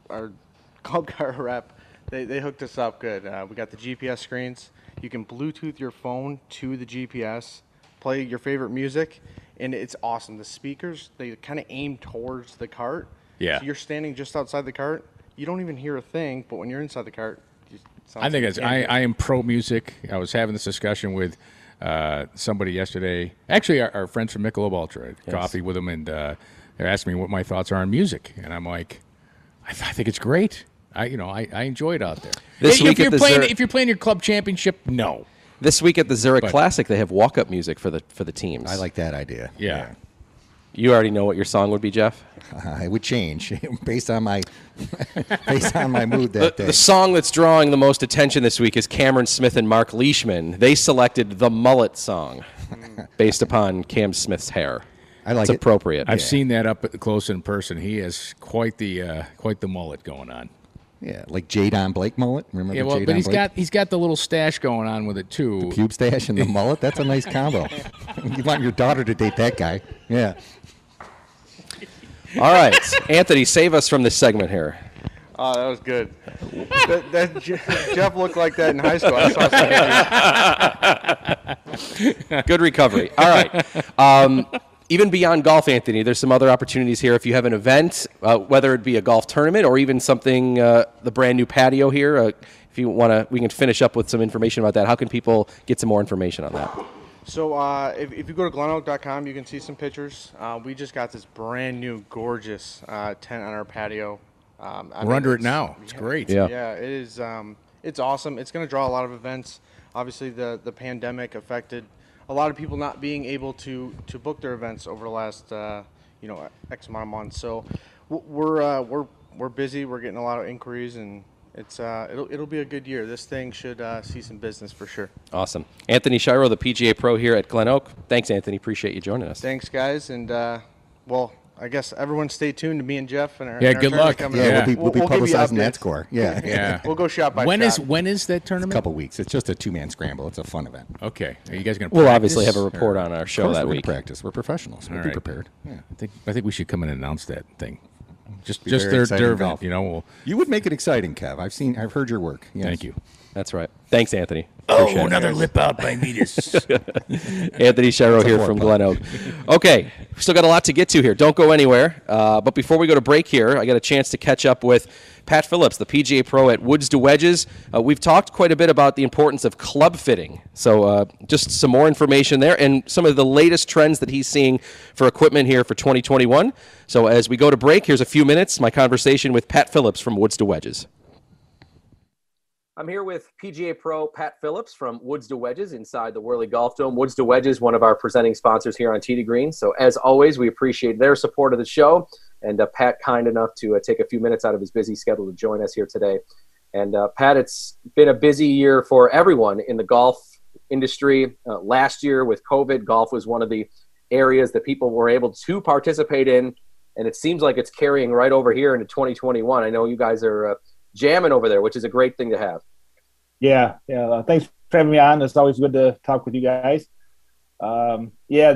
Speaker 9: rep, they hooked us up good. We got the GPS screens. You can Bluetooth your phone to the GPS, play your favorite music, and it's awesome. The speakers, they kind of aim towards the cart.
Speaker 6: Yeah.
Speaker 9: So you're standing just outside the cart. You don't even hear a thing, but when you're inside the cart,
Speaker 6: I think I am pro music. I was having this discussion with somebody yesterday. Actually, our friends from Michelob Ultra. I had coffee with them, and they're asking me what my thoughts are on music, and I'm like, I think it's great. I enjoy it out there. If you're playing your club championship, no.
Speaker 5: This week at the Zurich Classic, they have walk-up music for the teams.
Speaker 7: I like that idea.
Speaker 6: Yeah.
Speaker 5: You already know what your song would be, Jeff?
Speaker 7: It would change based on my mood that day.
Speaker 5: The song that's drawing the most attention this week is Cameron Smith and Mark Leishman. They selected the Mullet song based upon Cam Smith's hair.
Speaker 7: I like
Speaker 5: it's appropriate.
Speaker 6: I've seen that up close in person. He has quite the mullet going on.
Speaker 7: Yeah, like Jadon Blake mullet. Remember Jadon
Speaker 6: but
Speaker 7: Blake?
Speaker 6: he's got the little stash going on with it too.
Speaker 7: The pube stash and the mullet. That's a nice combo. You want your daughter to date that guy? Yeah.
Speaker 5: All right, Anthony, save us from this segment here.
Speaker 9: Oh, that was good. Jeff looked like that in high school. I saw
Speaker 5: Good recovery. All right. Even beyond golf, Anthony, there's some other opportunities here. If you have an event, whether it be a golf tournament or even something, the brand new patio here, if you want to, we can finish up with some information about that. How can people get some more information on that?
Speaker 9: So if you go to GlenOak.com, you can see some pictures. We just got this brand new, gorgeous tent on our patio.
Speaker 6: We're under it now. It's great.
Speaker 9: Yeah, it is. It's awesome. It's going to draw a lot of events. Obviously, the pandemic affected a lot of people not being able to book their events over the last X amount of months. So we're busy. We're getting a lot of inquiries, and It'll be a good year. This thing should see some business for sure.
Speaker 5: Awesome. Anthony Shiro, the PGA Pro here at Glen Oak. Thanks, Anthony. Appreciate you joining us.
Speaker 9: Thanks, guys, and well, I guess everyone stay tuned to me and Jeff and our
Speaker 6: Yeah,
Speaker 9: and our
Speaker 6: good luck.
Speaker 9: tournament
Speaker 6: Yeah.
Speaker 9: coming up.
Speaker 7: We'll be
Speaker 9: give you
Speaker 7: publicizing that
Speaker 9: updates.
Speaker 7: score. Yeah.
Speaker 6: Yeah.
Speaker 9: We'll go shot by
Speaker 6: When
Speaker 9: shot.
Speaker 6: is that tournament?
Speaker 7: A couple weeks. It's just a 2-man scramble. It's a fun event.
Speaker 6: Okay. Are you guys going to
Speaker 5: We'll obviously have a report on our
Speaker 7: Of
Speaker 5: show
Speaker 7: course
Speaker 5: that
Speaker 7: we're
Speaker 5: week.
Speaker 7: gonna practice. We're professionals. We'll
Speaker 6: All
Speaker 7: be
Speaker 6: right.
Speaker 7: prepared. Yeah.
Speaker 6: I think we should come in and announce that thing. Just
Speaker 7: Be very
Speaker 6: their
Speaker 7: exciting
Speaker 6: event,
Speaker 7: golf.
Speaker 6: you know. We'll,
Speaker 7: You would make it exciting, Kev. I've heard your work. Yes.
Speaker 6: Thank you.
Speaker 5: That's right. Thanks, Anthony. Appreciate it.
Speaker 6: another lip out by Metis.
Speaker 5: Anthony Shiro here from Glen Oak. Okay, we still got a lot to get to here. Don't go anywhere. But before we go to break here, I got a chance to catch up with Pat Phillips, the PGA Pro at Woods to Wedges. We've talked quite a bit about the importance of club fitting. So just some more information there and some of the latest trends that he's seeing for equipment here for 2021. So as we go to break, here's a few minutes, my conversation with Pat Phillips from Woods to Wedges. I'm here with PGA Pro Pat Phillips from Woods to Wedges inside the Whirly Golf Dome. Woods to Wedges, one of our presenting sponsors here on Tee to Green. So as always, we appreciate their support of the show. And Pat, kind enough to take a few minutes out of his busy schedule to join us here today. And Pat, it's been a busy year for everyone in the golf industry. Last year with COVID, golf was one of the areas that people were able to participate in. And it seems like it's carrying right over here into 2021. I know you guys are jamming over there, which is a great thing to have.
Speaker 10: Yeah. Thanks for having me on. It's always good to talk with you guys. The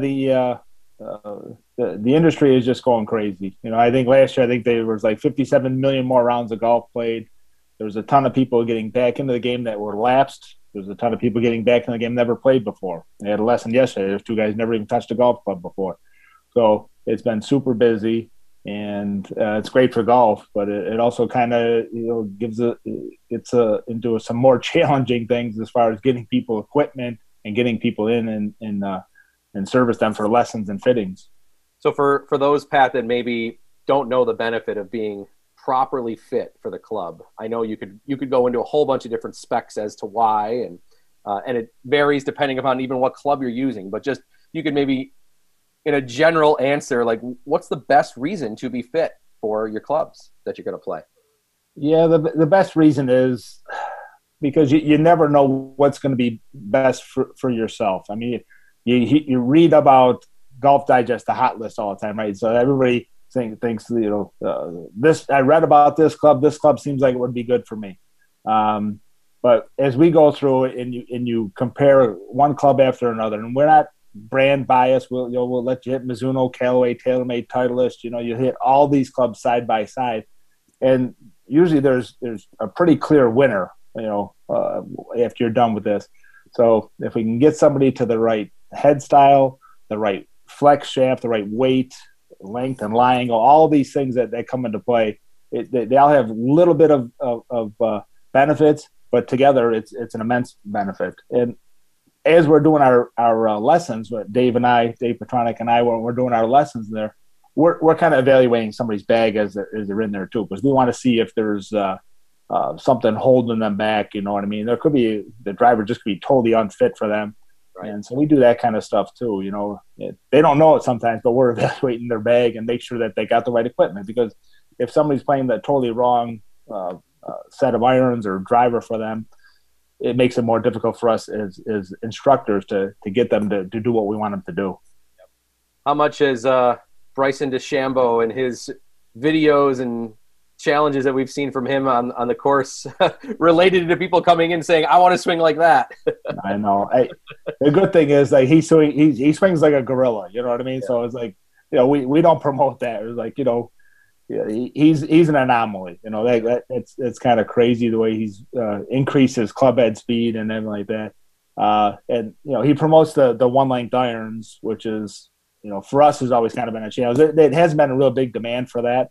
Speaker 10: industry is just going crazy. You know, I think last year, there was like 57 million more rounds of golf played. There was a ton of people getting back into the game that were lapsed. There was a ton of people getting back in the game never played before. They had a lesson yesterday. There's 2 guys never even touched a golf club before. So it's been super busy. And it's great for golf, but it also kind of gets into some more challenging things as far as getting people equipment and getting people in and service them for lessons and fittings.
Speaker 5: So for those, Pat, that maybe don't know the benefit of being properly fit for the club, I know you could go into a whole bunch of different specs as to why, and it varies depending upon even what club you're using. But just you could maybe, in a general answer, like what's the best reason to be fit for your clubs that you're going to play?
Speaker 10: Yeah, the best reason is because you never know what's going to be best for yourself. I mean, you read about Golf Digest, the hot list all the time, right? So everybody thinks this. I read about this club. This club seems like it would be good for me. But as we go through it and you compare one club after another, and we're not brand bias, we'll let you hit Mizuno, Callaway, TaylorMade, Titleist. You hit all these clubs side by side, and usually there's a pretty clear winner. After you're done with this, so if we can get somebody to the right head style, the right flex shaft, the right weight, length, and lie angle, all these things that come into play, they all have a little bit of benefits, but together it's an immense benefit. And as we're doing our lessons, Dave Petronic and I, when we're doing our lessons there, we're kind of evaluating somebody's bag as they're in there too, because we want to see if there's something holding them back. You know what I mean? There could be the driver just could be totally unfit for them, right. And so we do that kind of stuff too. They don't know it sometimes, but we're evaluating their bag and make sure that they got the right equipment. Because if somebody's playing that totally wrong set of irons or driver for them, it makes it more difficult for us as instructors to get them to do what we want them to do.
Speaker 5: How much has Bryson DeChambeau and his videos and challenges that we've seen from him on the course related to people coming in saying, I want to swing like that?
Speaker 10: I know. The good thing is like he swings like a gorilla, you know what I mean? Yeah. So it's like, we don't promote that. It's like, he's an anomaly. It's kind of crazy the way he's increased his club head speed and everything like that. And he promotes the one length irons, which is, for us has always kind of been a challenge. It has been a real big demand for that.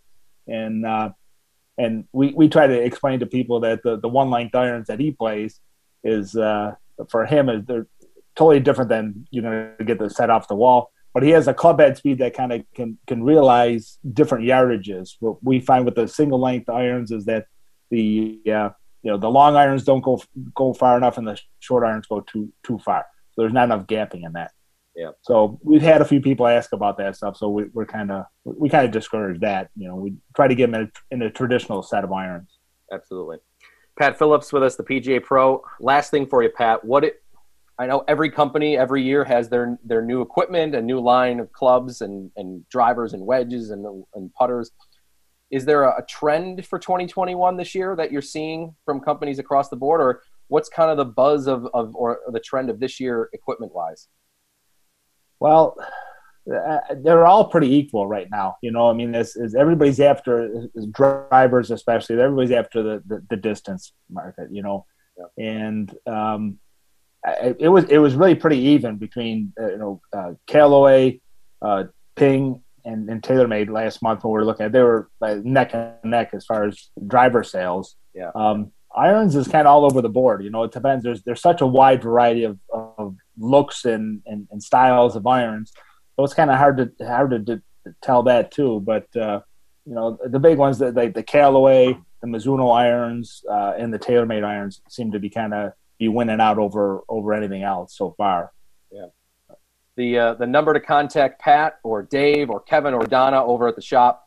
Speaker 10: And we try to explain to people that the one length irons that he plays is for him is they're totally different than you're going to get the set off the wall. But he has a club head speed that kind of can realize different yardages. What we find with the single length irons is that the long irons don't go far enough and the short irons go too far. So there's not enough gapping in that.
Speaker 5: Yeah.
Speaker 10: So we've had a few people ask about that stuff. So we kind of discourage that. We try to get them in a traditional set of irons.
Speaker 5: Absolutely. Pat Phillips with us, the PGA Pro. Last thing for you, Pat. I know every company every year has their new equipment, a new line of clubs and drivers and wedges and putters. Is there a trend for 2021 this year that you're seeing from companies across the board, or what's kind of the buzz or the trend of this year equipment-wise?
Speaker 10: Well, they're all pretty equal right now. I mean, as everybody's after drivers, especially everybody's after the distance market. Yeah. And it was really pretty even between Callaway, Ping, and TaylorMade last month when we were looking at. They were neck and neck as far as driver sales.
Speaker 5: Yeah.
Speaker 10: Irons is kind of all over the board. It depends. There's such a wide variety of looks and styles of irons. So it's kind of hard to tell that too. But the big ones that like the Callaway, the Mizuno irons, and the TaylorMade irons seem to be kind of be winning out over anything else so far.
Speaker 5: Yeah. The number to contact Pat or Dave or Kevin or Donna over at the shop,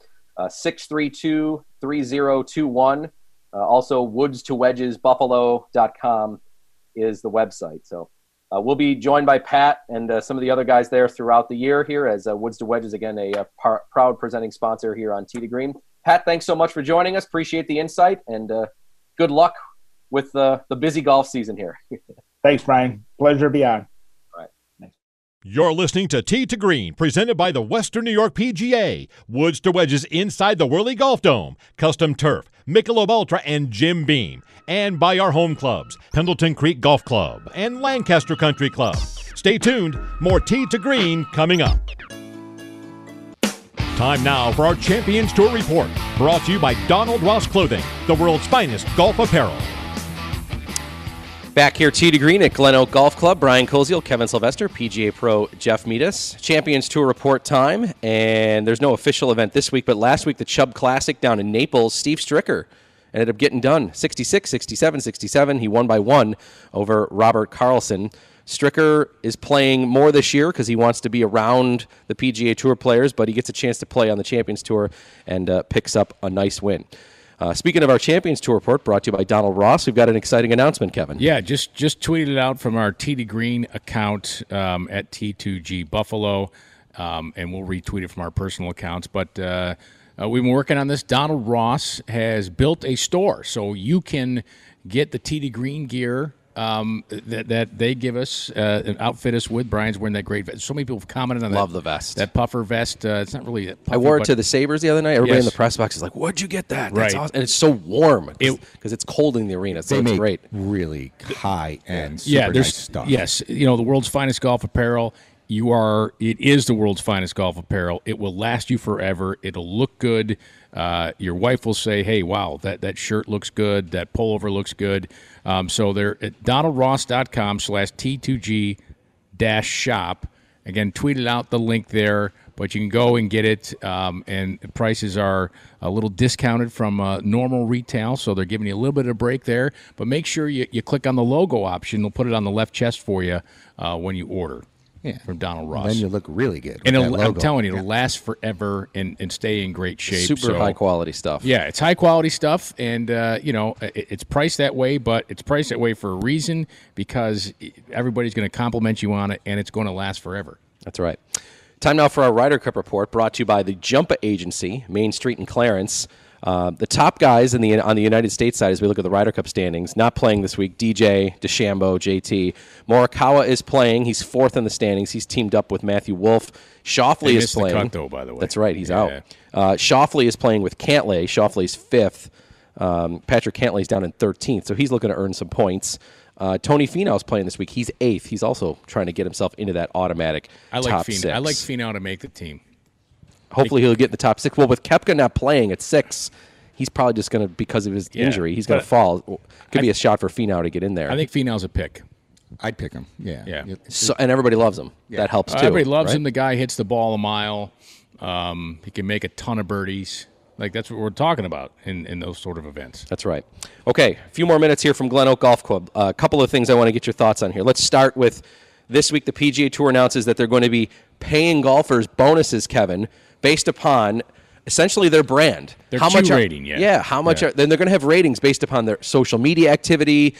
Speaker 5: 632-3021. Also, woodstowedgesbuffalo.com is the website. So we'll be joined by Pat and some of the other guys there throughout the year here as Woods to Wedges, again, a proud presenting sponsor here on Tee to Green. Pat, thanks so much for joining us. Appreciate the insight, and good luck with the busy golf season here.
Speaker 10: Thanks, Brian. Pleasure to be on.
Speaker 4: You're listening to Tee to Green, presented by the Western New York PGA. Woods to Wedges inside the Whirly Golf Dome. Custom Turf, Michelob Ultra, and Jim Beam. And by our home clubs, Pendleton Creek Golf Club and Lancaster Country Club. Stay tuned. More Tee to Green coming up. Time now for our Champions Tour Report, brought to you by Donald Ross Clothing, the world's finest golf apparel.
Speaker 5: Back here, Tee to Green at Glen Oak Golf Club. Brian Koziel, Kevin Sylvester, PGA Pro Jeff Meadus. Champions Tour report time, and there's no official event this week, but last week the Chubb Classic down in Naples, Steve Stricker ended up getting done. 66, 67, 67. He won by 1 over Robert Carlson. Stricker is playing more this year because he wants to be around the PGA Tour players, but he gets a chance to play on the Champions Tour and picks up a nice win. Speaking of our Champions Tour report, brought to you by Donald Ross, we've got an exciting announcement, Kevin.
Speaker 6: Yeah, just tweeted it out from our Tee to Green account at T2G Buffalo, and we'll retweet it from our personal accounts. But we've been working on this. Donald Ross has built a store, so you can get the Tee to Green gear that they give us and outfit us with. Brian's wearing that great vest. So many people have commented on that.
Speaker 5: Love the vest.
Speaker 6: That puffer vest. It's not really puffy,
Speaker 5: I wore it to the Sabres the other night. Everybody
Speaker 6: Yes.
Speaker 5: in the press box is like, where'd you get that?
Speaker 6: Right.
Speaker 5: That's awesome. And it's so warm because it's cold in the arena, so
Speaker 7: They
Speaker 5: it's
Speaker 7: make
Speaker 5: great.
Speaker 7: really high-end,
Speaker 6: Yeah,
Speaker 7: super
Speaker 6: there's
Speaker 7: nice stuff.
Speaker 6: Yes, the world's finest golf apparel. It is the world's finest golf apparel. It will last you forever. It'll look good. Your wife will say, hey, wow, that shirt looks good. That pullover looks good. So they're at donaldross.com/T2G-shop. Again, tweeted out the link there, but you can go and get it. And prices are a little discounted from normal retail, so they're giving you a little bit of a break there. But make sure you click on the logo option. They'll put it on the left chest for you when you order.
Speaker 7: Yeah.
Speaker 6: From Donald Ross.
Speaker 7: Then you look really good.
Speaker 6: And
Speaker 7: with
Speaker 6: I'm
Speaker 7: that logo.
Speaker 6: telling you, it'll last forever and stay in great shape.
Speaker 5: Super high quality stuff.
Speaker 6: Yeah, it's high quality stuff, and it's priced that way, but it's priced that way for a reason because everybody's going to compliment you on it, and it's going to last forever.
Speaker 5: That's right. Time now for our Ryder Cup report, brought to you by the Jumpa Agency, Main Street and Clarence. The top guys on the United States side, as we look at the Ryder Cup standings, not playing this week. DJ, DeChambeau, JT. Morikawa is playing. He's 4th in the standings. He's teamed up with Matthew Wolff. Schauffele is playing.
Speaker 6: The cut, though, by the way.
Speaker 5: That's right. He's out. Schauffele is playing with Cantlay. Schauffele's 5th. Patrick Cantlay's down in 13th, so he's looking to earn some points. Tony Finau's playing this week. He's 8th. He's also trying to get himself into that automatic top 6.
Speaker 6: I like Finau to make the team.
Speaker 5: Hopefully he'll get in the top 6. Well, with Koepka not playing at 6, he's probably just going to, because of his injury, he's going to fall. Could be a shot for Finau to get in there.
Speaker 6: I think Finau's a pick.
Speaker 7: I'd pick him. Yeah.
Speaker 5: So, and everybody loves him. Yeah. That helps too.
Speaker 6: Everybody loves
Speaker 5: right?
Speaker 6: him. The guy hits the ball a mile. He can make a ton of birdies. That's what we're talking about in those sort of events.
Speaker 5: That's right. Okay, a few more minutes here from Glen Oak Golf Club. A couple of things I want to get your thoughts on here. Let's start with this week. The PGA Tour announces that they're going to be paying golfers bonuses, Kevin, based upon essentially their brand.
Speaker 6: Their
Speaker 5: how much
Speaker 6: rating, yeah.
Speaker 5: Yeah, how much then they're going to have ratings based upon their social media activity,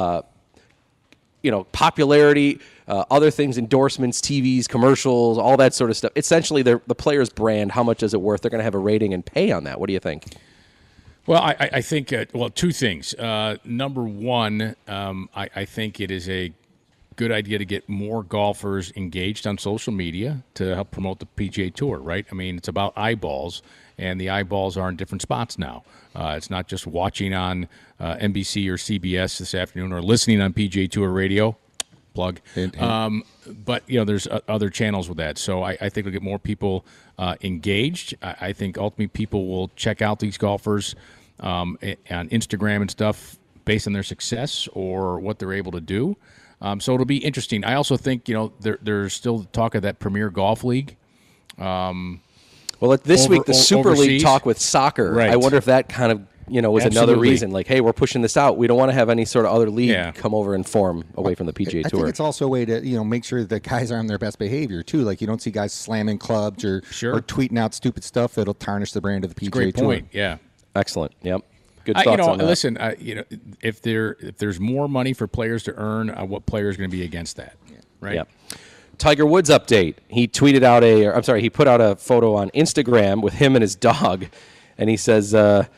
Speaker 5: popularity, other things, endorsements, TVs, commercials, all that sort of stuff. Essentially, the player's brand, how much is it worth? They're going to have a rating and pay on that. What do you think?
Speaker 6: Well, I think, two things. Number one, I think it is a good idea to get more golfers engaged on social media to help promote the PGA Tour, right? I mean, it's about eyeballs, and the eyeballs are in different spots now. It's not just watching on NBC or CBS this afternoon or listening on PGA Tour radio, plug. But, there's other channels with that. So I think we'll get more people engaged. I think ultimately people will check out these golfers on Instagram and stuff based on their success or what they're able to do. So it'll be interesting. I also think, there's still talk of that Premier Golf League.
Speaker 5: Well, this week, the Super
Speaker 6: overseas.
Speaker 5: League talk with soccer.
Speaker 6: Right.
Speaker 5: I wonder if that kind of, was another reason. Like, hey, we're pushing this out. We don't want to have any sort of other league come over and form away from the PGA Tour.
Speaker 7: I think it's also a way to, make sure that guys are on their best behavior, too. Like, you don't see guys slamming clubs or tweeting out stupid stuff that'll tarnish the brand of the PGA Tour.
Speaker 6: Great point, yeah.
Speaker 5: Excellent, yep. Good thoughts on that.
Speaker 6: Listen, if there's more money for players to earn, what player is going to be against that, right?
Speaker 5: Yep. Tiger Woods update. He tweeted out he put out a photo on Instagram with him and his dog, and he says,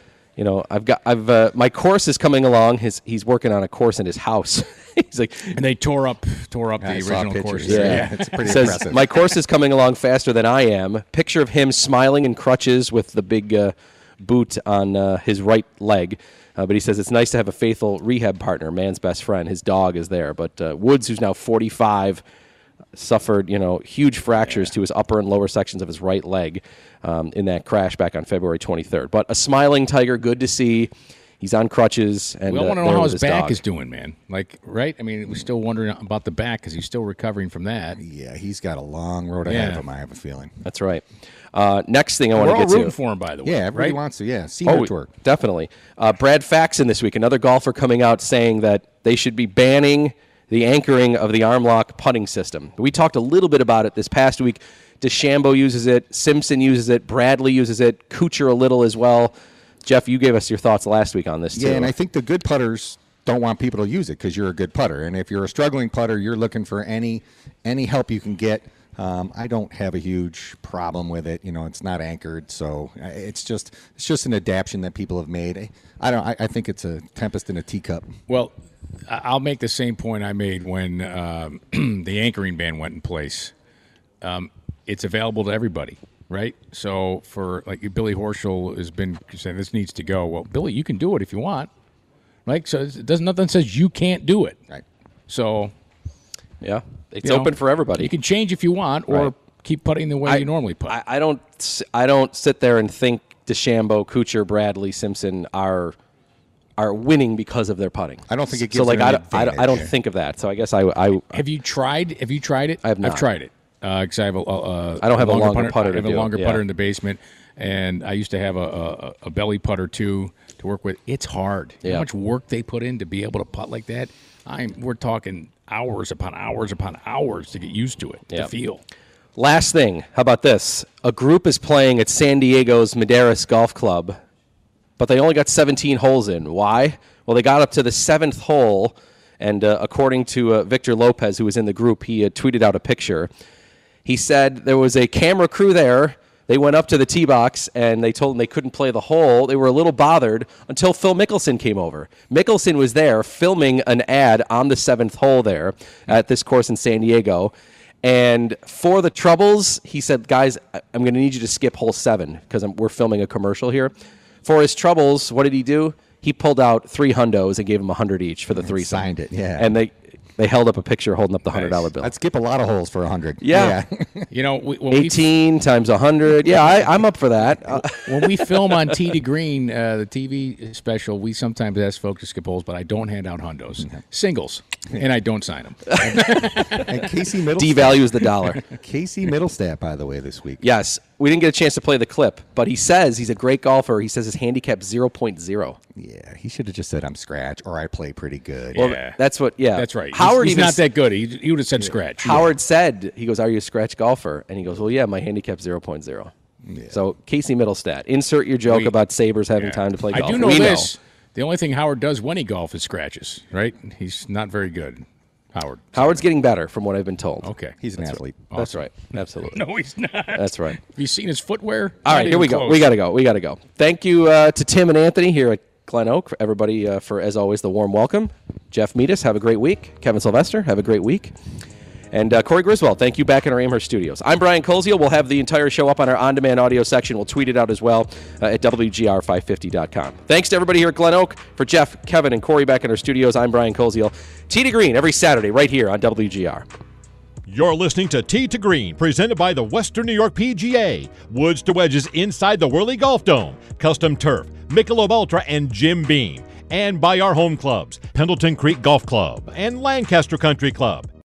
Speaker 5: my course is coming along. He's working on a course in his house. He's like,
Speaker 6: and they tore up the original course.
Speaker 5: Yeah,
Speaker 7: it's pretty
Speaker 5: says,
Speaker 7: impressive.
Speaker 5: My course is coming along faster than I am. Picture of him smiling in crutches with the big boot on his right leg. But he says it's nice to have a faithful rehab partner, man's best friend. His dog is there. But Woods, who's now 45, suffered huge fractures to his upper and lower sections of his right leg in that crash back on February 23rd. But a smiling Tiger, good to see. He's on crutches. And
Speaker 6: we all want to know how his back
Speaker 5: dog
Speaker 6: is doing, man. Like, right? I mean, we're still wondering about the back because he's still recovering from that.
Speaker 7: Yeah, he's got a long road ahead of him, I have a feeling.
Speaker 5: That's right. Next thing I want to get to.
Speaker 6: We're all rooting for him, by the way.
Speaker 7: Yeah, everybody wants to. Yeah, senior tour.
Speaker 5: Definitely. Brad Faxon this week, another golfer coming out saying that they should be banning the anchoring of the arm lock putting system. We talked a little bit about it this past week. DeChambeau uses it. Simpson uses it. Bradley uses it. Kuchar a little as well. Jeff, you gave us your thoughts last week on this, too.
Speaker 7: Yeah, and I think the good putters don't want people to use it because you're a good putter. And if you're a struggling putter, you're looking for any help you can get. I don't have a huge problem with it. It's not anchored, so it's just an adaptation that people have made. I think it's a tempest in a teacup.
Speaker 6: Well, I'll make the same point I made when the anchoring ban went in place. It's available to everybody, right? So for Billy Horschel has been saying this needs to go. Well, Billy, you can do it if you want, right? So nothing says you can't do it,
Speaker 7: right?
Speaker 6: So
Speaker 5: yeah, it's open for everybody.
Speaker 6: You can change if you want, or keep putting the way you normally putt.
Speaker 5: I don't sit there and think DeChambeau, Kuchar, Bradley, Simpson are winning because of their putting.
Speaker 7: I don't think it gives
Speaker 5: them
Speaker 7: an advantage.
Speaker 5: I don't think of that. So I guess I
Speaker 6: have you tried it?
Speaker 5: I have not.
Speaker 6: I've tried it. Because I have
Speaker 5: I don't have a longer putter.
Speaker 6: I have a longer putter in the basement, and I used to have a belly putter too to work with. It's hard.
Speaker 5: Yeah.
Speaker 6: How much work they put in to be able to putt like that? We're talking hours upon hours upon hours to get used to it, to feel.
Speaker 5: Last thing, how about this? A group is playing at San Diego's Maderas Golf Club, but they only got 17 holes in. Why? Well, they got up to the 7th hole, and according to Victor Lopez, who was in the group, he tweeted out a picture. He said there was a camera crew there. They went up to the tee box, and they told them they couldn't play the hole. They were a little bothered until Phil Mickelson came over. Mickelson was there filming an ad on the 7th hole there at this course in San Diego. And for the troubles, he said, guys, I'm going to need you to skip hole 7 because we're filming a commercial here. For his troubles, what did he do? He pulled out 3 hundos and gave them 100 each for the threesome.
Speaker 7: Signed it, yeah.
Speaker 5: And they held up a picture holding up the $100 bill.
Speaker 7: I'd skip a lot of holes for 100.
Speaker 5: Yeah. 18 times 100. Yeah, I'm up for that.
Speaker 6: When we film on Tee to Green, the TV special, we sometimes ask folks to skip holes, but I don't hand out hundos. Singles, and I don't sign them.
Speaker 7: And Casey Middlestat.
Speaker 5: Devalues the dollar.
Speaker 7: Casey Middlestat, by the way, this week.
Speaker 5: Yes. We didn't get a chance to play the clip, but he says he's a great golfer. He says his handicap 0.0.
Speaker 7: Yeah, he should have just said I'm scratch or I play pretty good.
Speaker 5: Well, that's what. Yeah,
Speaker 6: that's right.
Speaker 5: Howard
Speaker 6: he's not that good. He would have said scratch.
Speaker 5: Howard said, he goes, "Are you a scratch golfer?" And he goes, "Well, yeah, my handicap's 0.0." So Casey Middlestat, insert your joke about Sabres having time to play golf.
Speaker 6: I do know this. The only thing Howard does when he golfs is scratches, right? He's not very good, Howard.
Speaker 5: Howard's getting better from what I've been told.
Speaker 6: Okay.
Speaker 7: He's an athlete.
Speaker 5: Right. That's right. Absolutely.
Speaker 6: No, he's not.
Speaker 5: That's right.
Speaker 6: Have you seen his footwear?
Speaker 5: All right, here we go. We got to go. Thank you to Tim and Anthony here at Glen Oak, for everybody, for, as always, the warm welcome. Jeff Meadis, have a great week. Kevin Sylvester, have a great week. And Corey Griswold, thank you back in our Amherst studios. I'm Brian Koziel. We'll have the entire show up on our on-demand audio section. We'll tweet it out as well at WGR550.com. Thanks to everybody here at Glen Oak. For Jeff, Kevin, and Corey back in our studios, I'm Brian Koziel. Tee to Green every Saturday right here on WGR.
Speaker 4: You're listening to Tee to Green, presented by the Western New York PGA. Woods to wedges inside the Whirly Golf Dome. Custom turf, Michelob Ultra, and Jim Beam. And by our home clubs, Pendleton Creek Golf Club and Lancaster Country Club.